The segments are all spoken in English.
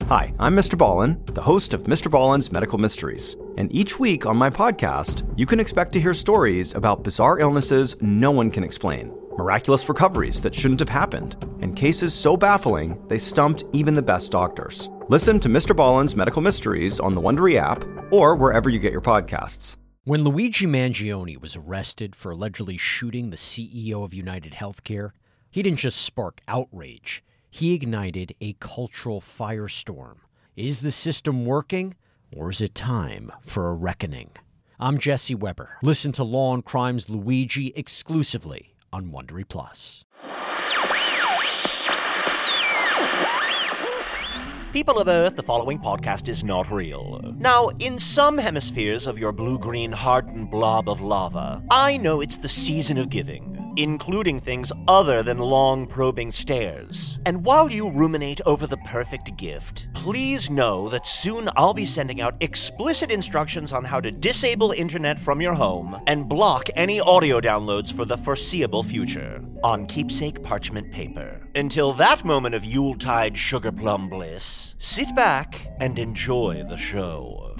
Hi, I'm Mr. Ballin, the host of Mr. Ballin's Medical Mysteries. And each week on my podcast, you can expect to hear stories about bizarre illnesses no one can explain, miraculous recoveries that shouldn't have happened, and cases so baffling they stumped even the best doctors. Listen to Mr. Ballin's Medical Mysteries on the Wondery app or wherever you get your podcasts. When Luigi Mangione was arrested for allegedly shooting the CEO of United Healthcare, he didn't just spark outrage. He ignited a cultural firestorm. Is the system working, or is it time for a reckoning? I'm Jesse Weber. Listen to Law and Crime's Luigi exclusively on Wondery Plus. People of Earth, the following podcast is not real. Now, in some hemispheres of your blue-green hardened blob of lava, I know it's the season of giving, including things other than long probing stares. And while you ruminate over the perfect gift, please know that soon I'll be sending out explicit instructions on how to disable internet from your home and block any audio downloads for the foreseeable future on keepsake parchment paper. Until that moment of Yuletide sugar plum bliss, sit back and enjoy the show.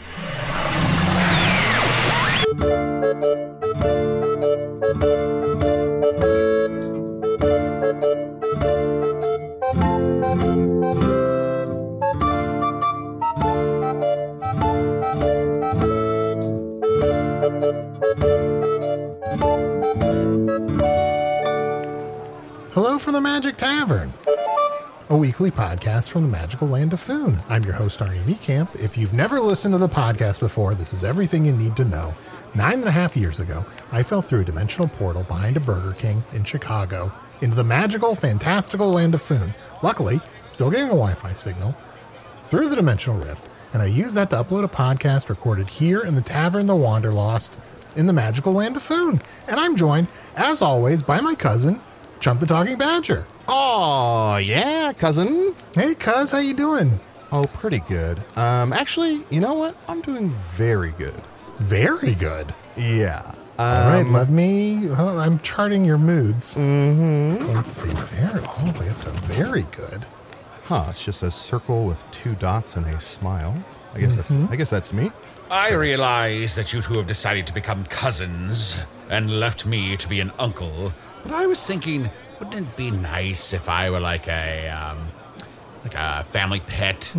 Hello from the Magic Tavern, a weekly podcast from the magical land of Foon. I'm your host, Arnie Niekamp. If you've never listened to the podcast before, this is everything you need to know. 9.5 years ago, I fell through a dimensional portal behind a Burger King in Chicago into the magical, fantastical land of Foon. Luckily, still getting a Wi-Fi signal through the dimensional rift, and I used that to upload a podcast recorded here in the Tavern the Wanderlost in the magical land of Foon. And I'm joined, as always, by my cousin, Chump the Talking Badger. Oh, yeah, cousin. Hey, cuz, how you doing? Oh, pretty good. Actually, you know what? I'm doing very good. Very good. Yeah. All right, I'm charting your moods. Mm-hmm. Let's see, all the way up to very good. Huh, it's just a circle with two dots and a smile. I guess that's me. I realize that you two have decided to become cousins and left me to be an uncle, but I was thinking, wouldn't it be nice if I were like a family pet?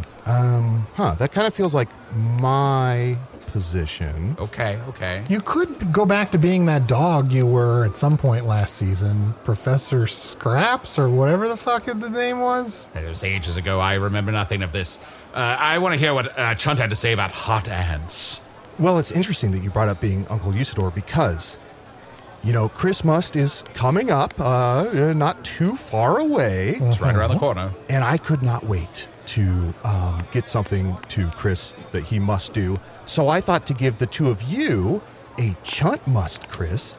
That kind of feels like my position. Okay. You could go back to being that dog you were at some point last season, Professor Scraps or whatever the fuck the name was. It was ages ago. I remember nothing of this. I want to hear what Chunt had to say about hot ants. Well, it's interesting that you brought up being Uncle Usador because, you know, Christmas is coming up, not too far away. It's right around the corner. And I could not wait to get something to Chris that he must do. So I thought to give the two of you a Chunt Must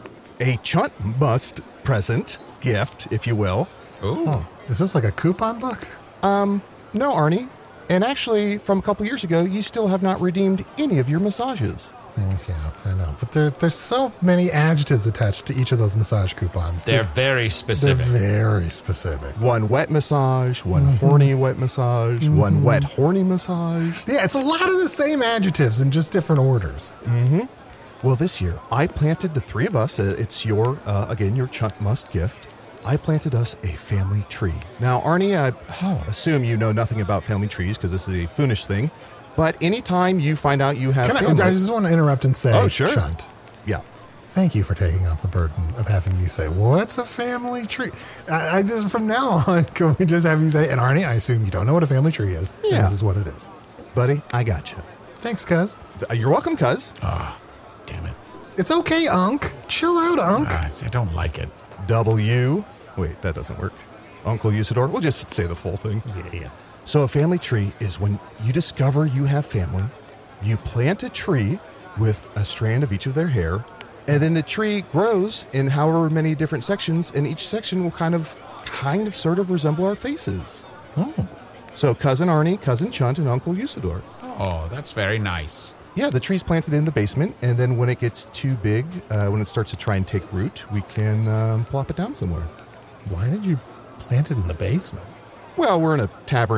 present gift, if you will. Ooh. Oh, is this like a coupon book? No, Arnie. And actually, from a couple years ago, you still have not redeemed any of your massages. Yeah, I know. But there's so many adjectives attached to each of those massage coupons. They're very specific. They're very specific. One wet massage, one horny wet massage, one wet horny massage. Yeah, it's a lot of the same adjectives in just different orders. Mm-hmm. Well, this year, I planted the three of us. It's your Chunt Must gift. I planted us a family tree. Now, Arnie, I assume you know nothing about family trees because this is a Foonish thing. But anytime you find out you have family... I just want to interrupt and say, oh, sure. Chunt. Yeah. Thank you for taking off the burden of having me say, what's a family tree? I just, from now on, can we just have you say, and Arnie, I assume you don't know what a family tree is. Yeah. And this is what it is. Buddy, I got you. Thanks, cuz. You're welcome, cuz. Damn it. It's okay, Unc. Chill out, Unc. I don't like it. Wait, that doesn't work. Uncle Usador. We'll just say the full thing. Yeah. So a family tree is when you discover you have family, you plant a tree with a strand of each of their hair, and then the tree grows in however many different sections, and each section will kind of sort of resemble our faces. Oh. So Cousin Arnie, Cousin Chunt, and Uncle Usador. Oh, that's very nice. Yeah, the tree's planted in the basement, and then when it gets too big, when it starts to try and take root, we can plop it down somewhere. Why did you plant it in the basement? Well, we're in a tavern that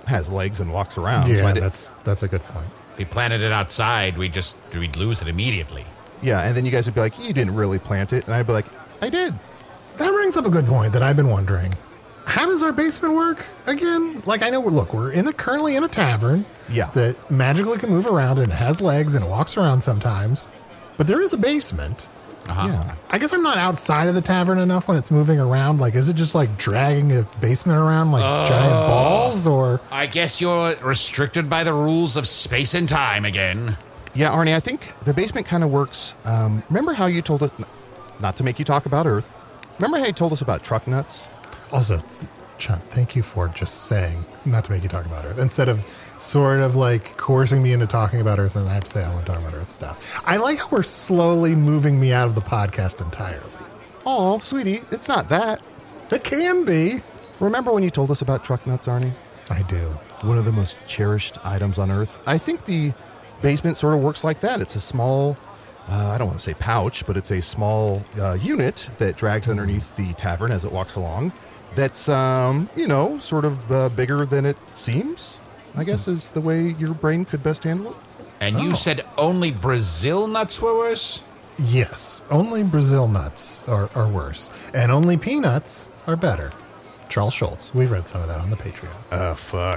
has legs and walks around. Yeah, so that's a good point. If we planted it outside, we'd lose it immediately. Yeah, and then you guys would be like, you didn't really plant it. And I'd be like, I did. That brings up a good point that I've been wondering. How does our basement work again? Like, I know we're currently in a tavern. Yeah. That magically can move around and has legs and walks around sometimes. But there is a basement. Uh-huh. Yeah. I guess I'm not outside of the tavern enough when it's moving around. Like, is it just like dragging its basement around like giant balls, or? I guess you're restricted by the rules of space and time again. Yeah, Arnie, I think the basement kind of works. Remember how you told us, not to make you talk about Earth, remember how you told us about truck nuts? Also, Chunt, thank you for just saying not to make you talk about Earth instead of sort of like coercing me into talking about Earth, and I have to say I don't want to talk about Earth stuff. I like how we're slowly moving me out of the podcast entirely. Oh, sweetie, it's not that. It can be. Remember when you told us about truck nuts, Arnie? I do. One of the most cherished items on Earth. I think the basement sort of works like that. It's a small, I don't want to say pouch, but it's a small unit that drags underneath the tavern as it walks along. That's, sort of bigger than it seems, I guess is the way your brain could best handle it. And you said only Brazil nuts were worse? Yes, only Brazil nuts are worse, and only peanuts are better. Charles Schultz. We've read some of that on the Patreon. Fuck.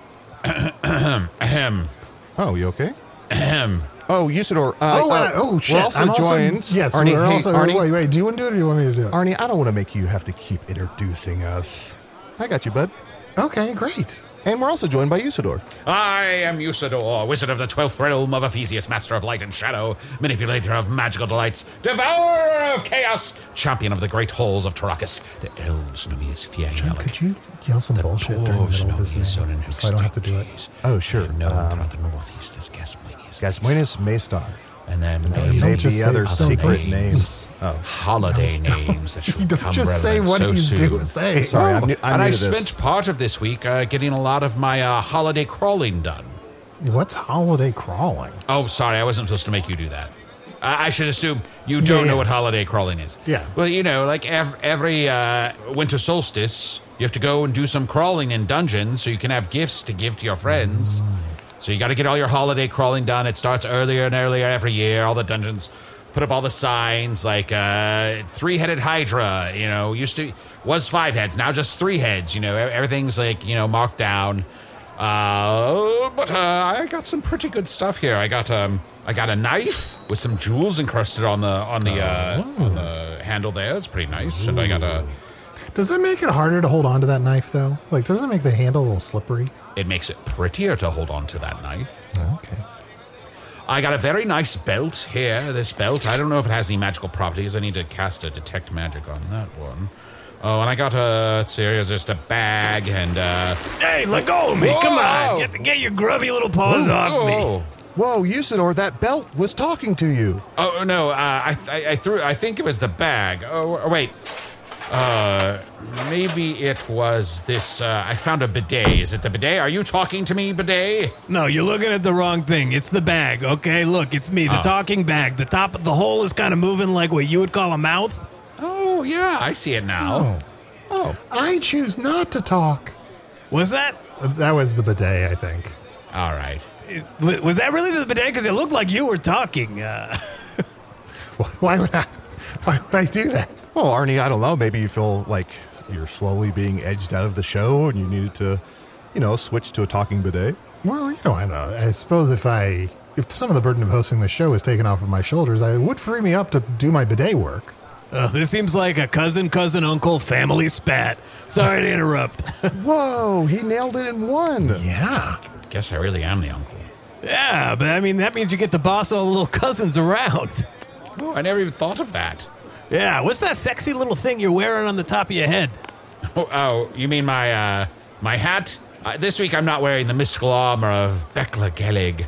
Ahem. Oh, you okay? Ahem. Oh, Usador. Shit. We're also joined. Yes, Arnie, we're also. Arnie, Wait, do you want to do it or do you want me to do it? Arnie, I don't want to make you have to keep introducing us. I got you, bud. Okay, great. And we're also joined by Usador. I am Usador, wizard of the 12th realm of Ephesius, master of light and shadow, manipulator of magical delights, devourer of chaos, champion of the great halls of Tarakas. The elves know me as Fiang John, could you yell some bullshit during the middle of his name so I don't have to do it? Oh, sure. Known throughout the northeast as Gasmanius. Gasmuenus Maystar. And then There maybe may just be say other something. secret names. Oh, holiday names that You should don't come just say relevant what so he's soon. doing. Say. sorry, I'm new And I to this. spent part of this week getting a lot of my holiday crawling done. What's holiday crawling? Oh, sorry, I wasn't supposed to make you do that. I should assume you don't know what holiday crawling is. Yeah. Well, like every winter solstice, you have to go and do some crawling in dungeons so you can have gifts to give to your friends. So you got to get all your holiday crawling done. It starts earlier and earlier every year. All the dungeons put up all the signs like 3-headed Hydra, was 5 heads, now just 3 heads. Everything's like, marked down. But I got some pretty good stuff here. I got a knife with some jewels encrusted on the handle there. It's pretty nice. And I got a. Does that make it harder to hold on to that knife, though? Like, does it make the handle a little slippery? It makes it prettier to hold on to that knife. Okay. I got a very nice belt here. This belt, I don't know if it has any magical properties. I need to cast a detect magic on that one. Oh, and I got here's just a bag and Hey, let go of me! Whoa! Come on, get your grubby little paws off me. Whoa, Usador, that belt was talking to you. Oh no! I threw. I think it was the bag. Oh wait. Maybe it was this. I found a bidet. Is it the bidet? Are you talking to me, bidet? No, you're looking at the wrong thing. It's the bag, okay? Look, it's me, the talking bag. The top of the hole is kind of moving like what you would call a mouth. Oh yeah, I see it now. Oh. I choose not to talk. Was that? That was the bidet, I think. All right. Was that really the bidet? Because it looked like you were talking. Why would I do that? Well, Arnie, I don't know. Maybe you feel like you're slowly being edged out of the show and you needed to, switch to a talking bidet. Well, I don't know. I suppose if some of the burden of hosting the show is taken off of my shoulders, it would free me up to do my bidet work. This seems like a cousin, uncle family spat. Sorry to interrupt. Whoa, he nailed it in one. Yeah. Guess I really am the uncle. Yeah, but I mean, that means you get to boss all the little cousins around. Oh, I never even thought of that. Yeah, what's that sexy little thing you're wearing on the top of your head? Oh, you mean my hat? This week I'm not wearing the mystical armor of Bekla Gelig.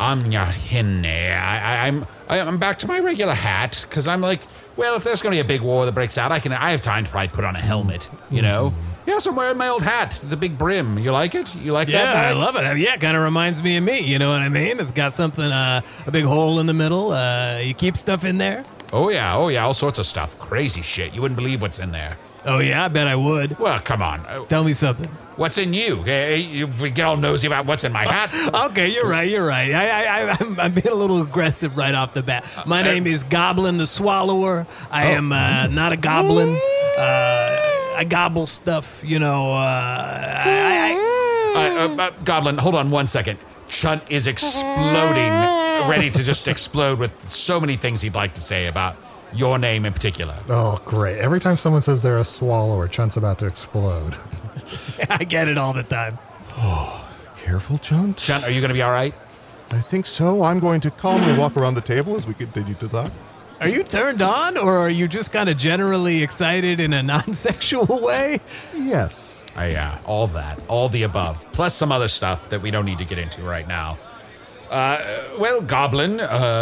I'm back to my regular hat because I'm like, well, if there's going to be a big war that breaks out, I have time to probably put on a helmet, Yes, I'm wearing my old hat, the big brim. You like it? You like that? Yeah, bag? I love it. Yeah, it kind of reminds me of me. You know what I mean? It's got something, a big hole in the middle. You keep stuff in there? Oh yeah, all sorts of stuff. Crazy shit. You wouldn't believe what's in there. Oh, yeah, I bet I would. Well, come on. Tell me something. What's in you? We get all nosy about what's in my hat. Okay, you're right. I'm being a little aggressive right off the bat. My name is Goblin the Swallower. I am not a goblin. I gobble stuff, you know. Goblin, hold on 1 second. Chunt is exploding, ready to just explode with so many things he'd like to say about your name in particular. Oh, great. Every time someone says they're a swallower, Chunt's about to explode. I get it all the time. Oh, careful, Chunt. Chunt, are you going to be all right? I think so. I'm going to calmly walk around the table as we continue to talk. Are you turned on, or are you just kind of generally excited in a non-sexual way? Yes. All that. All the above. Plus some other stuff that we don't need to get into right now. Well, Goblin,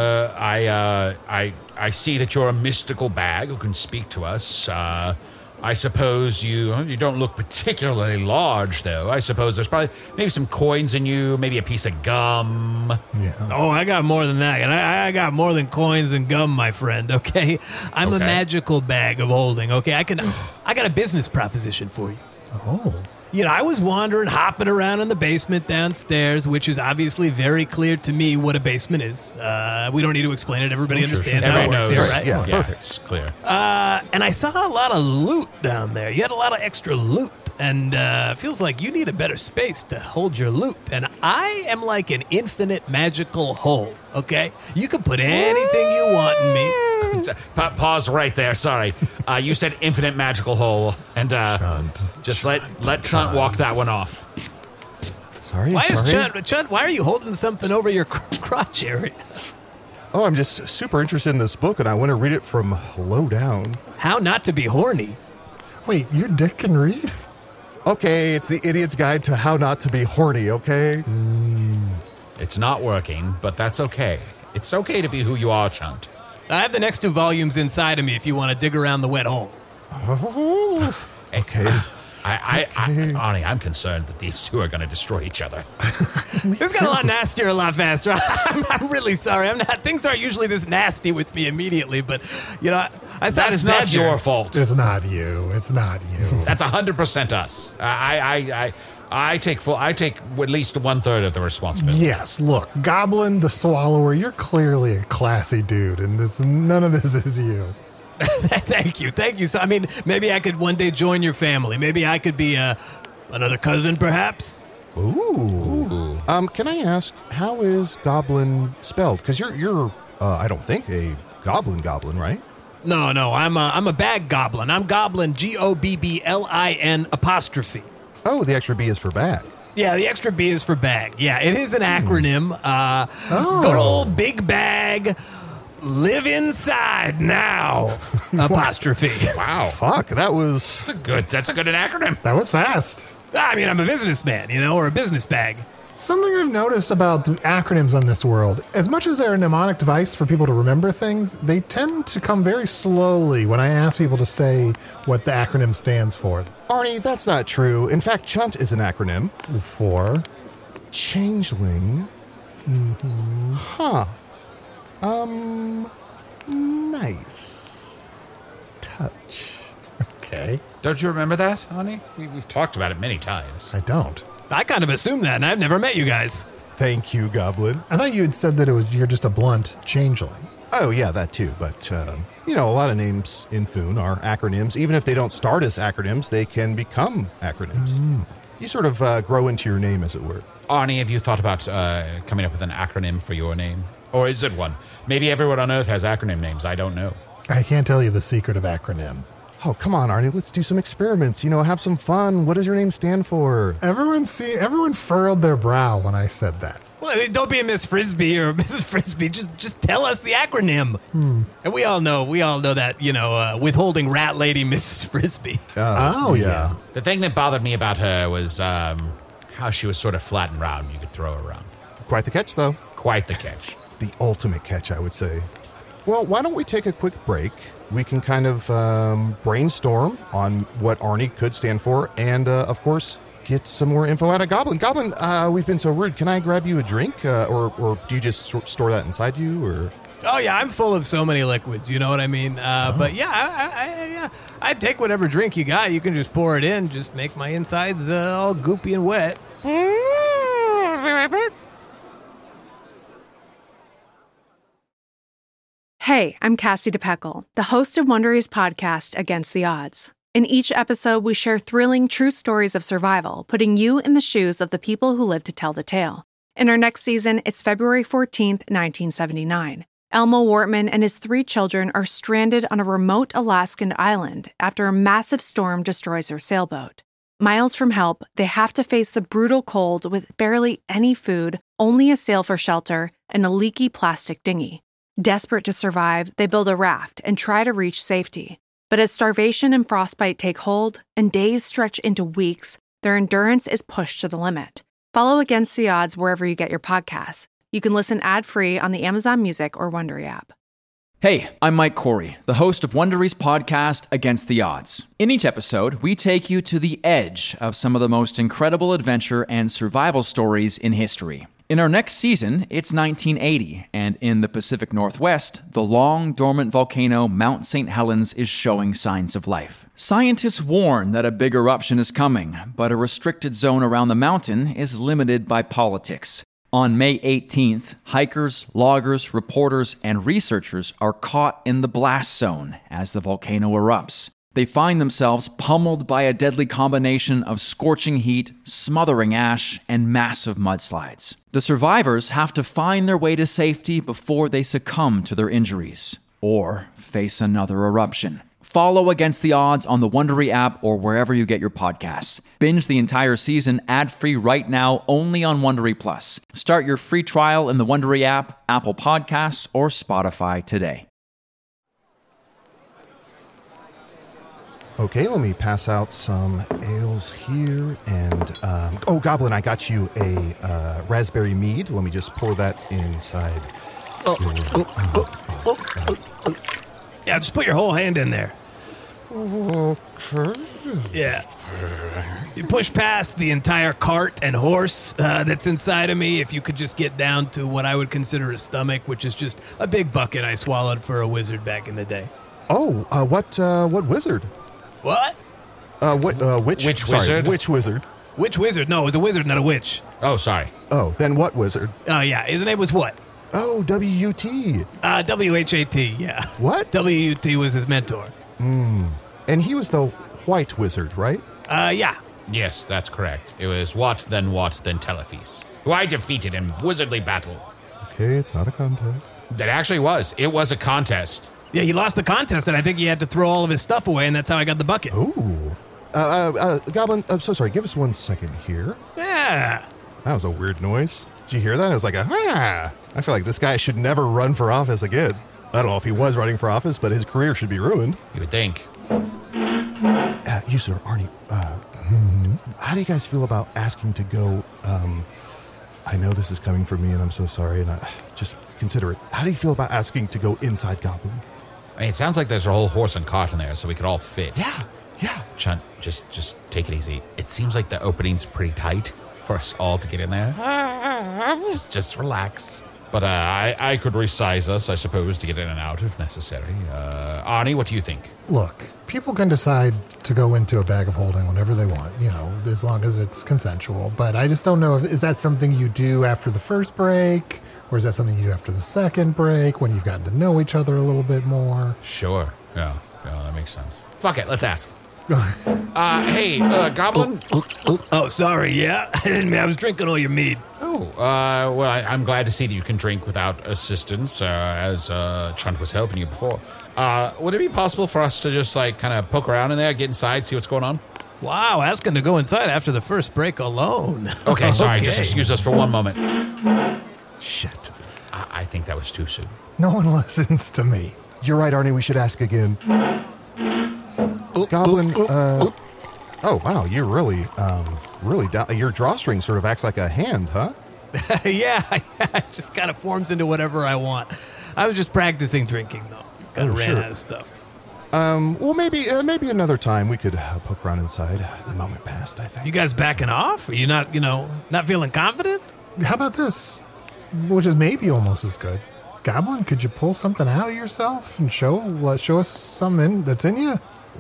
I see that you're a mystical bag who can speak to us. I suppose you don't look particularly large, though. I suppose there's probably maybe some coins in you, maybe a piece of gum. Yeah. Oh, I got more than that. And I got more than coins and gum, my friend, okay? I'm a magical bag of holding, okay? I got a business proposition for you. Oh. You know, I was wandering, hopping around in the basement downstairs, which is obviously very clear to me what a basement is. We don't need to explain it. Everybody understands how it works here, right? Yeah, perfect. It's clear. And I saw a lot of loot down there. You had a lot of extra loot. And it feels like you need a better space to hold your loot. And I am like an infinite magical hole, okay? You can put anything you want in me. Pause right there. Sorry. You said infinite magical hole. And Chunt. just let Chunt walk that one off. Sorry. Why is Chunt, why are you holding something over your crotch area? Oh, I'm just super interested in this book, and I want to read it from low down. How not to be horny. Wait, your dick can read? Okay, it's the Idiot's Guide to How Not to Be Horny, okay? It's not working, but that's okay. It's okay to be who you are, Chunt. I have the next 2 volumes inside of me if you want to dig around the wet hole. Okay. Arnie, I'm concerned that these two are going to destroy each other. This got a lot nastier, a lot faster. I'm really sorry. Things aren't usually this nasty with me immediately, but you know, I thought That's not your fault. It's not you. It's not you. That's 100% us. I take at least 1/3 of the responsibility. Yes, look, Goblin the Swallower, you're clearly a classy dude, and none of this is you. Thank you. So, I mean, maybe I could one day join your family. Maybe I could be another cousin, perhaps. Ooh. Can I ask, how is goblin spelled? Because you're I don't think a goblin, right? No, I'm a bag goblin. I'm Goblin, Gobblin apostrophe. Oh, the extra B is for bag. Yeah, the extra B is for bag. Yeah, it is an acronym. Good old big bag. Live inside now. Apostrophe. Wow. Fuck, That's a good acronym. That was fast. I mean, I'm a businessman, or a business bag. Something I've noticed about the acronyms on this world, as much as they're a mnemonic device for people to remember things, they tend to come very slowly when I ask people to say what the acronym stands for. Arnie, that's not true. In fact, Chunt is an acronym. For? Changeling. Mm-hmm. Huh. Nice touch. Okay. Don't you remember that, Arnie? We've talked about it many times. I don't. I kind of assumed that, and I've never met you guys. Thank you, Goblin. I thought you had said that you're just a blunt changeling. Oh, yeah, that too. But, a lot of names in Foon are acronyms. Even if they don't start as acronyms, they can become acronyms. You sort of grow into your name, as it were. Arnie, have you thought about coming up with an acronym for your name? Or is it one? Maybe everyone on Earth has acronym names. I don't know. I can't tell you the secret of acronym. Oh, come on, Arnie. Let's do some experiments. Have some fun. What does your name stand for? Everyone furrowed their brow when I said that. Well, don't be a Miss Frisbee or Mrs. Frisbee. Just tell us the acronym. And we all know that, withholding rat lady Mrs. Frisbee. Oh, yeah. The thing that bothered me about her was how she was sort of flat and round. You could throw her around. Quite the catch, though. Quite the catch. The ultimate catch, I would say. Well, why don't we take a quick break? We can kind of brainstorm on what Arnie could stand for and, of course, get some more info out of Goblin. Goblin, we've been so rude. Can I grab you a drink? Or do you just store that inside you? Or Oh, yeah, I'm full of so many liquids, you know what I mean? But yeah, I'd take whatever drink you got. You can just pour it in, just make my insides all goopy and wet. Hey, I'm Cassie DePeckle, the host of Wondery's podcast, Against the Odds. In each episode, we share thrilling, true stories of survival, putting you in the shoes of the people who live to tell the tale. In our next season, it's February 14th, 1979. Elmo Wortman and his 3 children are stranded on a remote Alaskan island after a massive storm destroys their sailboat. Miles from help, they have to face the brutal cold with barely any food, only a sail for shelter, and a leaky plastic dinghy. Desperate to survive, they build a raft and try to reach safety. But as starvation and frostbite take hold, and days stretch into weeks, their endurance is pushed to the limit. Follow Against the Odds wherever you get your podcasts. You can listen ad-free on the Amazon Music or Wondery app. Hey, I'm Mike Corey, the host of Wondery's podcast, Against the Odds. In each episode, we take you to the edge of some of the most incredible adventure and survival stories in history. In our next season, it's 1980, and in the Pacific Northwest, the long-dormant volcano Mount St. Helens is showing signs of life. Scientists warn that a big eruption is coming, but a restricted zone around the mountain is limited by politics. On May 18th, hikers, loggers, reporters, and researchers are caught in the blast zone as the volcano erupts. They find themselves pummeled by a deadly combination of scorching heat, smothering ash, and massive mudslides. The survivors have to find their way to safety before they succumb to their injuries, or face another eruption. Follow Against the Odds on the Wondery app or wherever you get your podcasts. Binge the entire season ad-free right now only on Wondery Plus. Start your free trial in the Wondery app, Apple Podcasts, or Spotify today. Okay, let me pass out some ales here, and Goblin, I got you a raspberry mead. Let me just pour that inside. Yeah, just put your whole hand in there. Yeah. You push past the entire cart and horse that's inside of me. If you could just get down to what I would consider a stomach, which is just a big bucket I swallowed for a wizard back in the day. What wizard? What? Which wizard? Which wizard? Which wizard? No, it was a wizard, not a witch. Oh, sorry. Oh, then what wizard? Oh, yeah. His name was what? Oh, W-U-T. W-H-A-T, yeah. What? W-U-T was his mentor. And he was the white wizard, right? Yeah. Yes, that's correct. It was Wat, then Telephis, who I defeated in wizardly battle. Okay, it's not a contest. That actually was. It was a contest. Yeah, he lost the contest, and I think he had to throw all of his stuff away, and that's how I got the bucket. Ooh. Goblin, I'm so sorry. Give us 1 second here. Yeah. That was a weird noise. Did you hear that? It was like I feel like this guy should never run for office again. I don't know if he was running for office, but his career should be ruined. You would think. You, sir, Arnie, how do you guys feel about asking to go, I know this is coming from me, and I'm so sorry, and just consider it. How do you feel about asking to go inside Goblin? I mean, it sounds like there's a whole horse and cart in there, so we could all fit. Yeah. Chunt, just take it easy. It seems like the opening's pretty tight for us all to get in there. Just relax. But I could resize us, I suppose, to get in and out if necessary. Arnie, what do you think? Look, people can decide to go into a bag of holding whenever they want, as long as it's consensual. But I just don't know, is that something you do after the first break? Or is that something you do after the second break when you've gotten to know each other a little bit more? Sure. Yeah, that makes sense. Fuck it, let's ask. Hey, Goblin? Oh, sorry, yeah? I was drinking all your mead. Oh, well, I'm glad to see that you can drink without assistance, as Chunt was helping you before. Would it be possible for us to just, kind of poke around in there, get inside, see what's going on? Wow, asking to go inside after the first break alone. Okay, sorry, just excuse us for one moment. Shit. I think that was too soon. No one listens to me. You're right, Arnie, we should ask again. Goblin, oh, wow, you're really down. Your drawstring sort of acts like a hand, huh? Yeah, it just kind of forms into whatever I want. I was just practicing drinking, though. Kind of ran out of stuff. Well, maybe another time we could poke around inside. The moment passed, I think. You guys backing off? Are you not feeling confident? How about this? Which is maybe almost as good. Goblin, could you pull something out of yourself and show us something that's in you?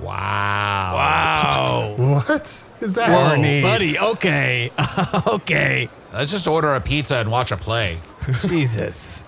Wow. What is that? Whoa, buddy, okay. Okay. Let's just order a pizza and watch a play. Jesus.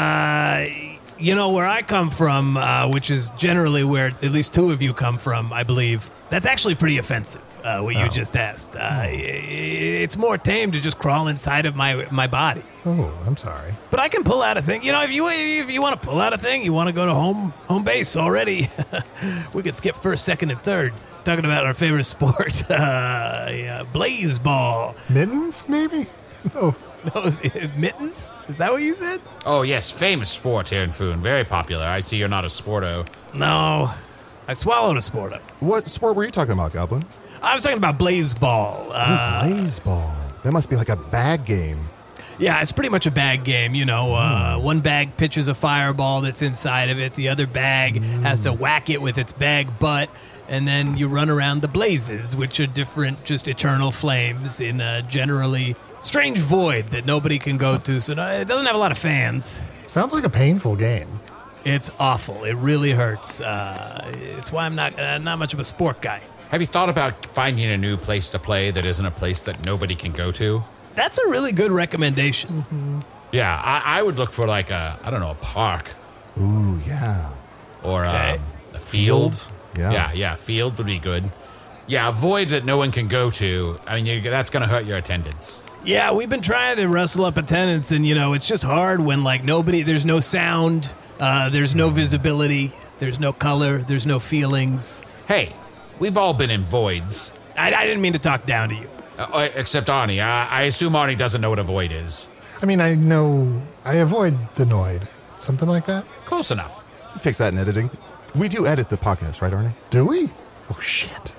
Where I come from, which is generally where at least two of you come from, I believe, that's actually pretty offensive, what you just asked. It's more tame to just crawl inside of my body. Oh, I'm sorry. But I can pull out a thing. If you want to pull out a thing, you want to go to home base already, we could skip first, second, and third. Talking about our favorite sport, blaze ball. Mittens, maybe? Oh. No, mittens? Is that what you said? Oh, yes, famous sport here in Foon. Very popular. I see you're not a sporto. No, I swallowed a sporto. What sport were you talking about, Goblin? I was talking about blaze ball. Blaze ball. That must be like a bag game. Yeah, it's pretty much a bag game. One bag pitches a fireball that's inside of it. The other bag has to whack it with its bag butt. And then you run around the blazes, which are different, just eternal flames in a generally strange void that nobody can go to. So it doesn't have a lot of fans. Sounds like a painful game. It's awful. It really hurts. It's why I'm not much of a sport guy. Have you thought about finding a new place to play that isn't a place that nobody can go to? That's a really good recommendation. Mm-hmm. Yeah, I would look for like a park. Ooh, yeah. Or a field. Yeah, field would be good. Yeah, a void that no one can go to. I mean, that's going to hurt your attendance. Yeah, we've been trying to rustle up attendance, and, it's just hard when, there's no sound, there's no visibility, there's no color, there's no feelings. Hey, we've all been in voids. I didn't mean to talk down to you. Except Arnie. I assume Arnie doesn't know what a void is. I mean, I know I avoid the Noid. Something like that? Close enough. Fix that in editing. We do edit the podcast, right, Arnie? Do we? Oh, shit.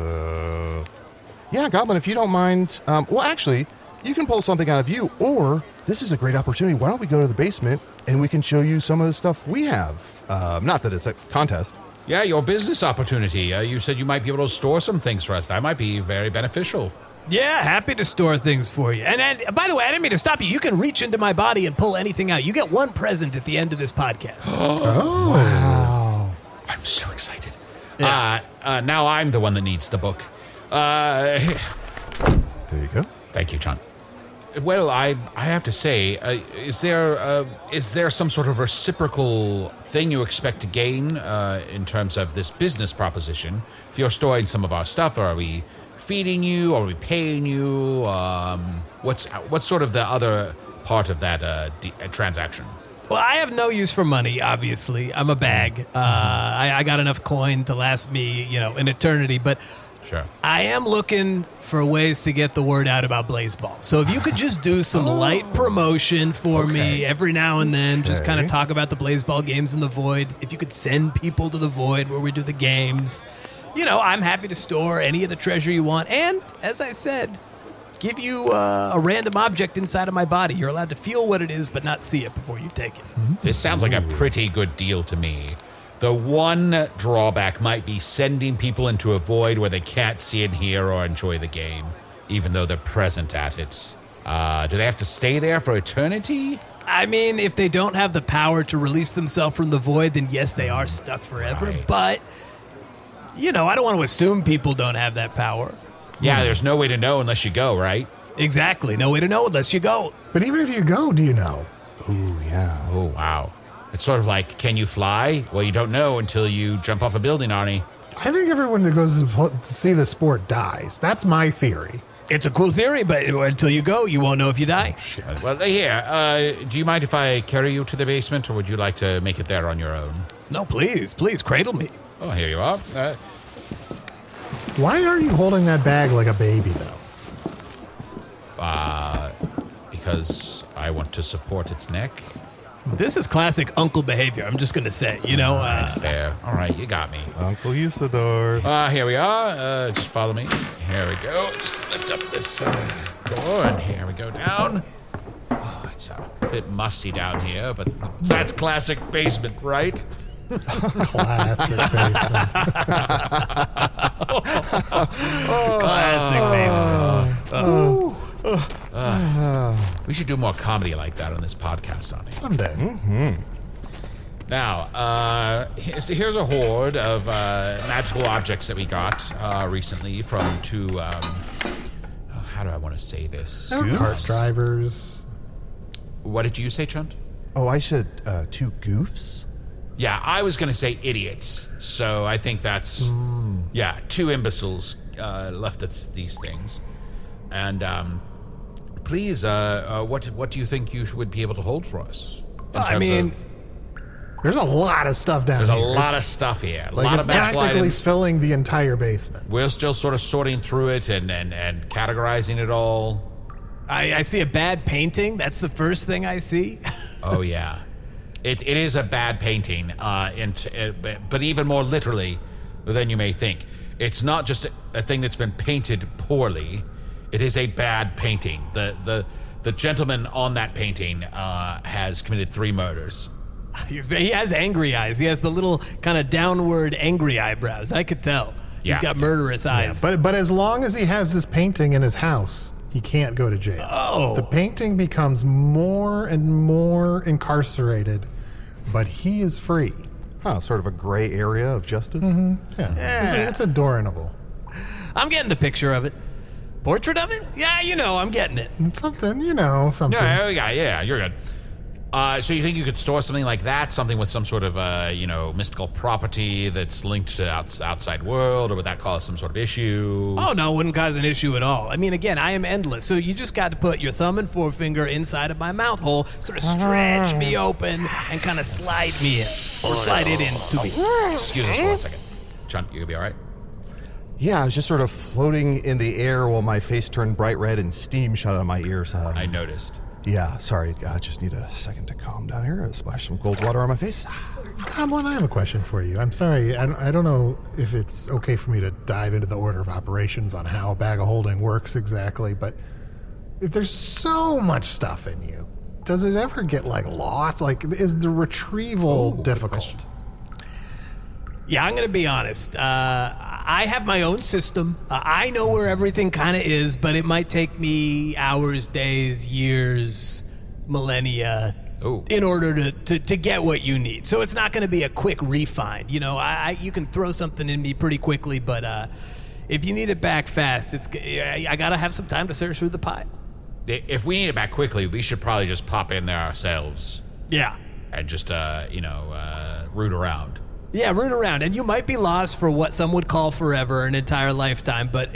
Yeah, Goblin, if you don't mind. Actually, you can pull something out of you, or this is a great opportunity. Why don't we go to the basement and we can show you some of the stuff we have? Not that it's a contest. Yeah, your business opportunity. You said you might be able to store some things for us. That might be very beneficial. Yeah, happy to store things for you. And by the way, I didn't mean to stop you. You can reach into my body and pull anything out. You get one present at the end of this podcast. Oh, wow. I'm so excited. Yeah. Now I'm the one that needs the book. There you go. Thank you, John. Well, I have to say, is there some sort of reciprocal thing you expect to gain in terms of this business proposition? If you're storing some of our stuff, are we feeding you? Are we paying you? What's sort of the other part of that transaction? Well, I have no use for money, obviously. I'm a bag. I got enough coin to last me, an eternity. But sure, I am looking for ways to get the word out about Blaze Ball. So if you could just do some light promotion for me every now and then, just kind of talk about the Blaze Ball games in the Void. If you could send people to the Void where we do the games, I'm happy to store any of the treasure you want. And, as I said, give you a random object inside of my body. You're allowed to feel what it is, but not see it before you take it. This sounds like a pretty good deal to me. The one drawback might be sending people into a void where they can't see and hear or enjoy the game, even though they're present at it. Do they have to stay there for eternity? I mean, if they don't have the power to release themselves from the void, then yes, they are stuck forever. Right. But, I don't want to assume people don't have that power. Yeah, there's no way to know unless you go, right? Exactly. No way to know unless you go. But even if you go, do you know? Ooh, yeah. Oh, wow. It's sort of like, can you fly? Well, you don't know until you jump off a building, Arnie. I think everyone that goes to see the sport dies. That's my theory. It's a cool theory, but until you go, you won't know if you die. Shit. Well, here, do you mind if I carry you to the basement, or would you like to make it there on your own? No, please, cradle me. Oh, here you are. Why are you holding that bag like a baby, though? Because I want to support its neck. This is classic uncle behavior, I'm just going to say, Fair. All right, you got me. Uncle Usador. Here we are. Just follow me. Here we go. Just lift up this door, and here we go down. Oh, it's a bit musty down here, but that's classic basement, right? Classic basement. Classic basement. We should do more comedy like that on this podcast, Arnie. Someday. Now, here's a hoard of magical objects that we got recently from two, how do I want to say this? Cart drivers. What did you say, Chunt? Oh, I said 2 goofs? Yeah, I was going to say idiots. So I think that's, 2 imbeciles left us these things. And please, what do you think you would be able to hold for us? There's a lot of stuff down There's here. a lot of stuff here. A Like lot it's of magical practically items. filling the entire basement. We're still sort of sorting through it and categorizing it all. I see a bad painting. That's the first thing I see. Oh, yeah. It is a bad painting, but even more literally than you may think. It's not just a thing that's been painted poorly. It is a bad painting. The gentleman on that painting has committed 3 murders. He has angry eyes. He has the little kind of downward angry eyebrows. I could tell. Yeah. He's got murderous eyes. But as long as he has this painting in his house, he can't go to jail. Oh. The painting becomes more and more incarcerated, but he is free. Huh, sort of a gray area of justice? Yeah. It's adorable. I'm getting the picture of it. Portrait of it? Yeah, I'm getting it. Something. Yeah, you're good. So you think you could store something like that, something with some sort of, mystical property that's linked to outside world, or would that cause some sort of issue? Oh, no, it wouldn't cause an issue at all. I mean, again, I am endless, so you just got to put your thumb and forefinger inside of my mouth hole, sort of stretch me open, and kind of slide me in. Or slide it in to me. Excuse us for 1 second. Chunt, you gonna be all right? Yeah, I was just sort of floating in the air while my face turned bright red and steam shot out of my ears. I noticed. Yeah, sorry. I just need a second to calm down here. Splash some cold water on my face. Goblin, I have a question for you. I'm sorry. I don't know if it's okay for me to dive into the order of operations on how a bag of holding works exactly, but if there's so much stuff in you, does it ever get, lost? Is the retrieval difficult? Yeah, I'm going to be honest. I have my own system. I know where everything kind of is, but it might take me hours, days, years, millennia in order to get what you need. So it's not going to be a quick refind. You can throw something in me pretty quickly, but if you need it back fast, I got to have some time to search through the pile. If we need it back quickly, we should probably just pop in there ourselves. Yeah. And just, root around. Yeah, root around. And you might be lost for what some would call forever, an entire lifetime. But,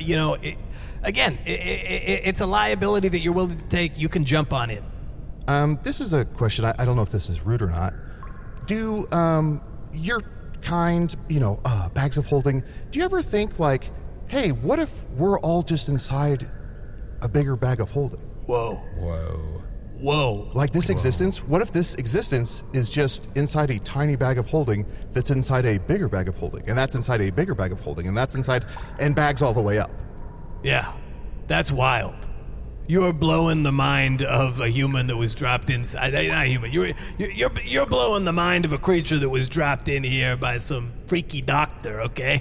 it's a liability that you're willing to take. You can jump on it. This is a question. I don't know if this is rude or not. Do your kind, bags of holding, do you ever think, hey, what if we're all just inside a bigger bag of holding? Whoa. Like this existence? What if this existence is just inside a tiny bag of holding that's inside a bigger bag of holding, and that's inside a bigger bag of holding, and that's inside, and bags all the way up? Yeah, that's wild. You're blowing the mind of a human that was dropped inside. Not human. You're blowing the mind of a creature that was dropped in here by some freaky doctor. Okay.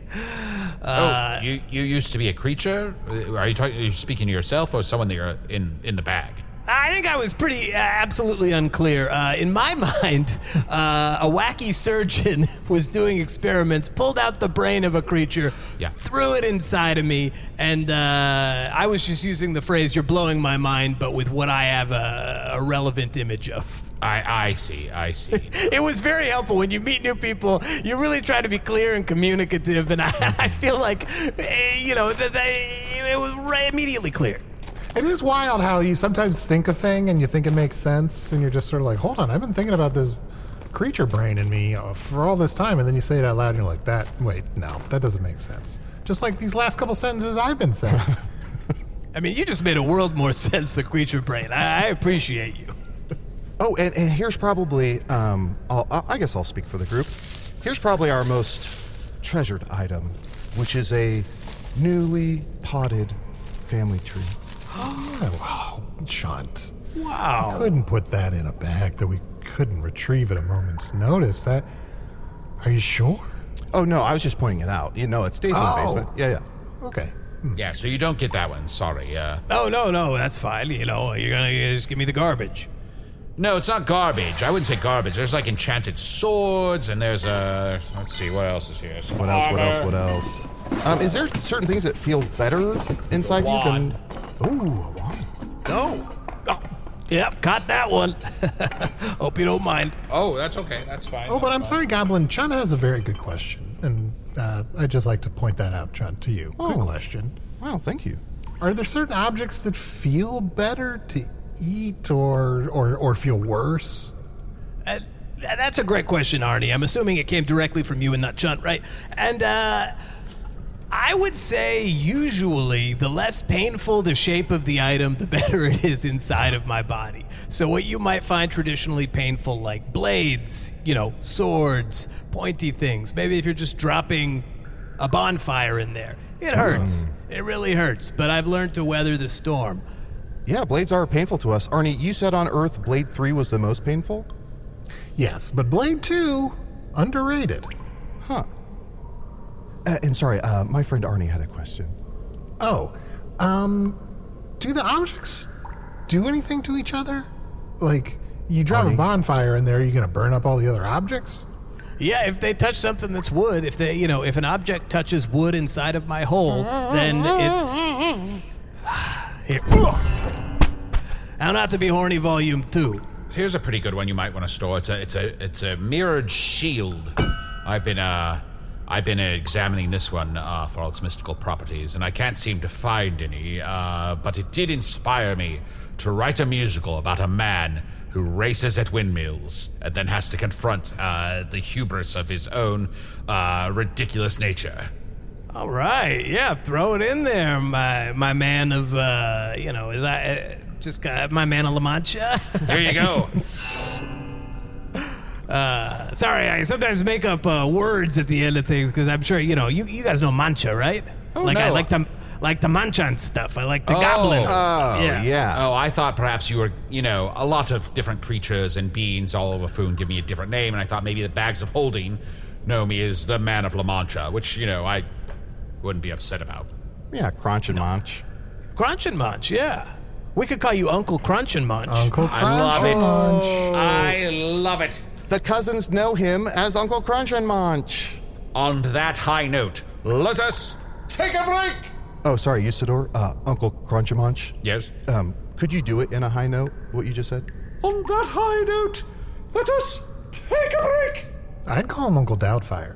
You used to be a creature? Are you speaking to yourself or someone that you're in the bag? I think I was pretty absolutely unclear. In my mind, a wacky surgeon was doing experiments, pulled out the brain of a creature, threw it inside of me, and I was just using the phrase, you're blowing my mind, but with what I have a relevant image of. I see. It was very helpful. When you meet new people, you really try to be clear and communicative, and I feel like, it was immediately clear. It is wild how you sometimes think a thing and you think it makes sense, and you're just sort of like, hold on, I've been thinking about this creature brain in me for all this time, and then you say it out loud and you're like, that doesn't make sense. Just like these last couple sentences I've been saying. I mean, you just made a world more sense, the creature brain. I appreciate you. Oh, and here's probably, I guess I'll speak for the group. Here's probably our most treasured item, which is a newly potted family tree. Oh, Chunt. Wow. I couldn't put that in a bag that we couldn't retrieve at a moment's notice. Are you sure? Oh, no, I was just pointing it out. It stays in the basement. Yeah. Okay. Yeah, so you don't get that one. Sorry. Oh, no, that's fine. You know, you're gonna just give me the garbage. No, it's not garbage. I wouldn't say garbage. There's like enchanted swords, and there's let's see, what else is here? Some What else? Is there certain things that feel better inside you than... Ooh, a wand. Oh. Yep, caught that one. Hope you don't mind. Oh, that's okay. That's fine. Oh, but I'm sorry, Goblin. Chun has a very good question, and I'd just like to point that out, Chun, to you. Good question. Wow, thank you. Are there certain objects that feel better to eat or feel worse? That's a great question, Arnie. I'm assuming it came directly from you and not Chunt, right? And I would say usually the less painful the shape of the item, the better it is inside of my body. So what you might find traditionally painful, like blades, swords, pointy things. Maybe if you're just dropping a bonfire in there, it hurts. It really hurts. But I've learned to weather the storm. Yeah, blades are painful to us. Arnie, you said on Earth Blade 3 was the most painful? Yes, but Blade 2, underrated. Huh. And sorry, my friend Arnie had a question. Oh, do the objects do anything to each other? Like, you drop a bonfire in there, are you going to burn up all the other objects? Yeah, if they touch something that's wood, if an object touches wood inside of my hole, then it's... Here. How not to be horny, volume 2. Here's a pretty good one you might want to store. It's a mirrored shield. I've been examining this one for all its mystical properties, and I can't seem to find any, but it did inspire me to write a musical about a man who races at windmills and then has to confront the hubris of his own ridiculous nature. All right, yeah, throw it in there, my man of, my man of La Mancha. There you go. Sorry, I sometimes make up words at the end of things because I'm sure you guys know Mancha, right? Oh, like no. I like to Manchan stuff. I like the goblins. Oh, yeah. Oh, I thought perhaps you were, a lot of different creatures and beings all over Foon give me a different name, and I thought maybe the Bags of Holding know me as the Man of La Mancha, which, I wouldn't be upset about. Yeah, Crunch and Munch. Crunch and Munch, yeah. We could call you Uncle Crunch and Munch. Uncle Crunch. I love it. Munch. I love it. The cousins know him as Uncle Crunch and Munch. On that high note, let us take a break. Oh, sorry, Usador. Uncle Crunch and Munch. Yes? Could you do it in a high note, what you just said? On that high note, let us take a break. I'd call him Uncle Doubtfire.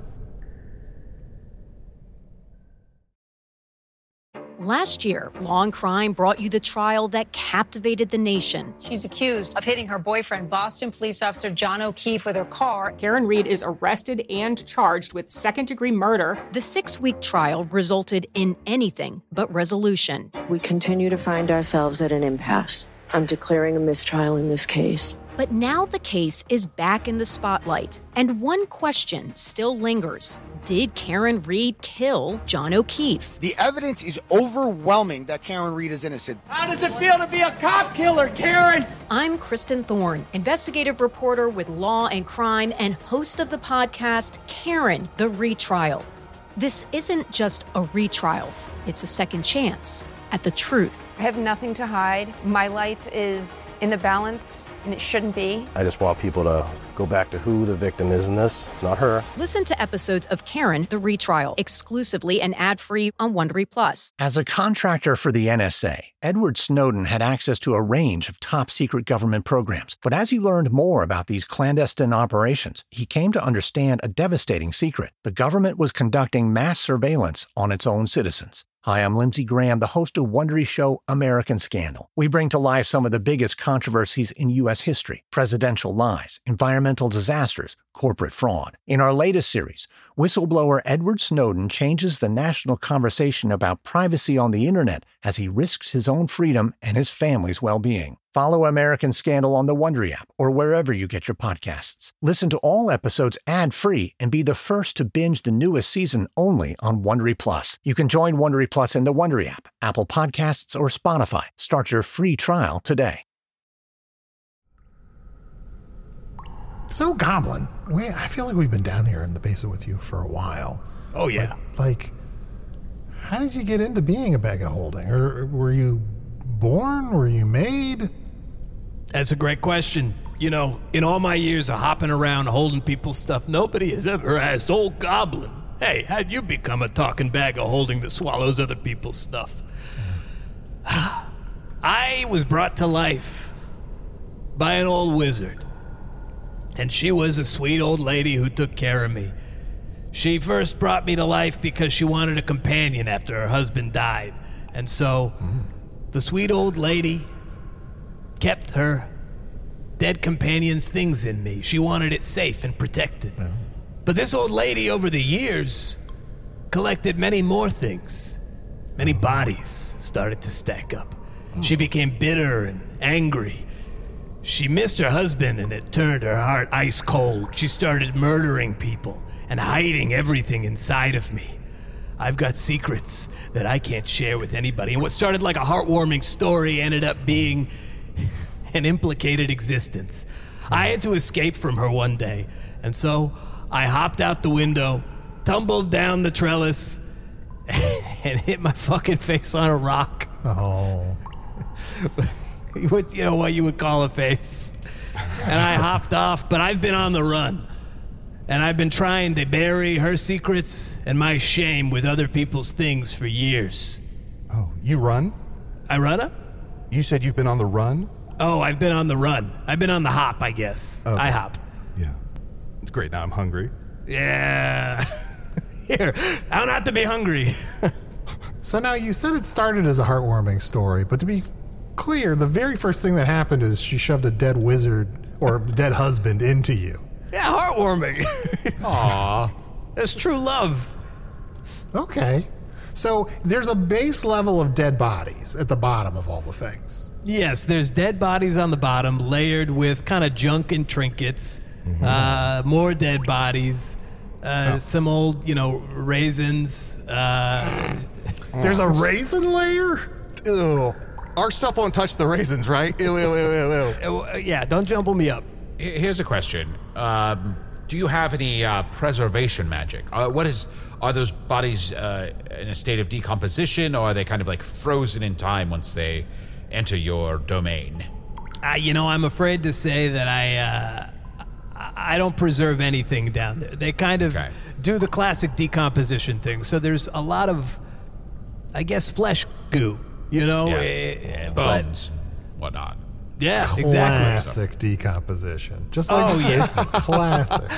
Last year, Law and Crime brought you the trial that captivated the nation. She's accused of hitting her boyfriend, Boston police officer John O'Keefe, with her car. Karen Reed is arrested and charged with second-degree murder. The 6-week trial resulted in anything but resolution. We continue to find ourselves at an impasse. I'm declaring a mistrial in this case. But now the case is back in the spotlight, and one question still lingers. Did Karen Reed kill John O'Keefe? The evidence is overwhelming that Karen Reed is innocent. How does it feel to be a cop killer, Karen? I'm Kristen Thorne, investigative reporter with Law and Crime and host of the podcast, Karen, the Retrial. This isn't just a retrial. It's a second chance at the truth. I have nothing to hide. My life is in the balance, and it shouldn't be. I just want people to go back to who the victim is in this. It's not her. Listen to episodes of Karen, the Retrial, exclusively and ad-free on Wondery Plus. As a contractor for the NSA, Edward Snowden had access to a range of top-secret government programs. But as he learned more about these clandestine operations, he came to understand a devastating secret. The government was conducting mass surveillance on its own citizens. Hi, I'm Lindsey Graham, the host of Wondery's show, American Scandal. We bring to life some of the biggest controversies in U.S. history: presidential lies, environmental disasters, corporate fraud. In our latest series, whistleblower Edward Snowden changes the national conversation about privacy on the internet as he risks his own freedom and his family's well-being. Follow American Scandal on the Wondery app or wherever you get your podcasts. Listen to all episodes ad-free and be the first to binge the newest season only on Wondery Plus. You can join Wondery Plus in the Wondery app, Apple Podcasts, or Spotify. Start your free trial today. So, Goblin, I feel like we've been down here in the basement with you for a while. Oh, yeah. Like, How did you get into being a bag of holding? Or were you born? Were you made? That's a great question. You know, in all my years of hopping around holding people's stuff, nobody has ever asked Old Goblin, hey, how'd you become a talking bag of holding that swallows other people's stuff? I was brought to life by an old wizard. And she was a sweet old lady who took care of me. She first brought me to life because she wanted a companion after her husband died. And so the sweet old lady kept her dead companion's things in me. She wanted it safe and protected. But this old lady over the years collected many more things. Many bodies started to stack up. She became bitter and angry. She missed her husband and it turned her heart ice cold. She started murdering people and hiding everything inside of me. I've got secrets that I can't share with anybody. And what started like a heartwarming story ended up being an implicated existence. I had to escape from her one day, and so I hopped out the window, tumbled down the trellis, and hit my fucking face on a rock. Oh. What you would call a face. And I hopped off, but I've been on the run. And I've been trying to bury her secrets and my shame with other people's things for years. Oh, you run? I run? You said you've been on the run? Oh, I've been on the run. I've been on the hop, I guess. Okay. I hop. Yeah. It's great. Now I'm hungry. Yeah. Here, how not to be hungry. So now you said it started as a heartwarming story, but to be clear, the very first thing that happened is she shoved a dead wizard or dead husband into you. Yeah, heartwarming. Aw. That's true love. Okay. So there's a base level of dead bodies at the bottom of all the things. Yes, there's dead bodies on the bottom, layered with kind of junk and trinkets. More dead bodies. Some old, raisins. There's a raisin layer? Ew. Our stuff won't touch the raisins, right? Ew, ew, ew, ew, ew. Yeah, don't jumble me up. Here's a question. Do you have any preservation magic? Are those bodies in a state of decomposition, or are they kind of like frozen in time once they enter your domain? I'm afraid to say that I don't preserve anything down there. They kind of do the classic decomposition thing. So there's a lot of, I guess, flesh goo, bones, whatnot. Yeah, Classic exactly. Classic decomposition. Just like classic.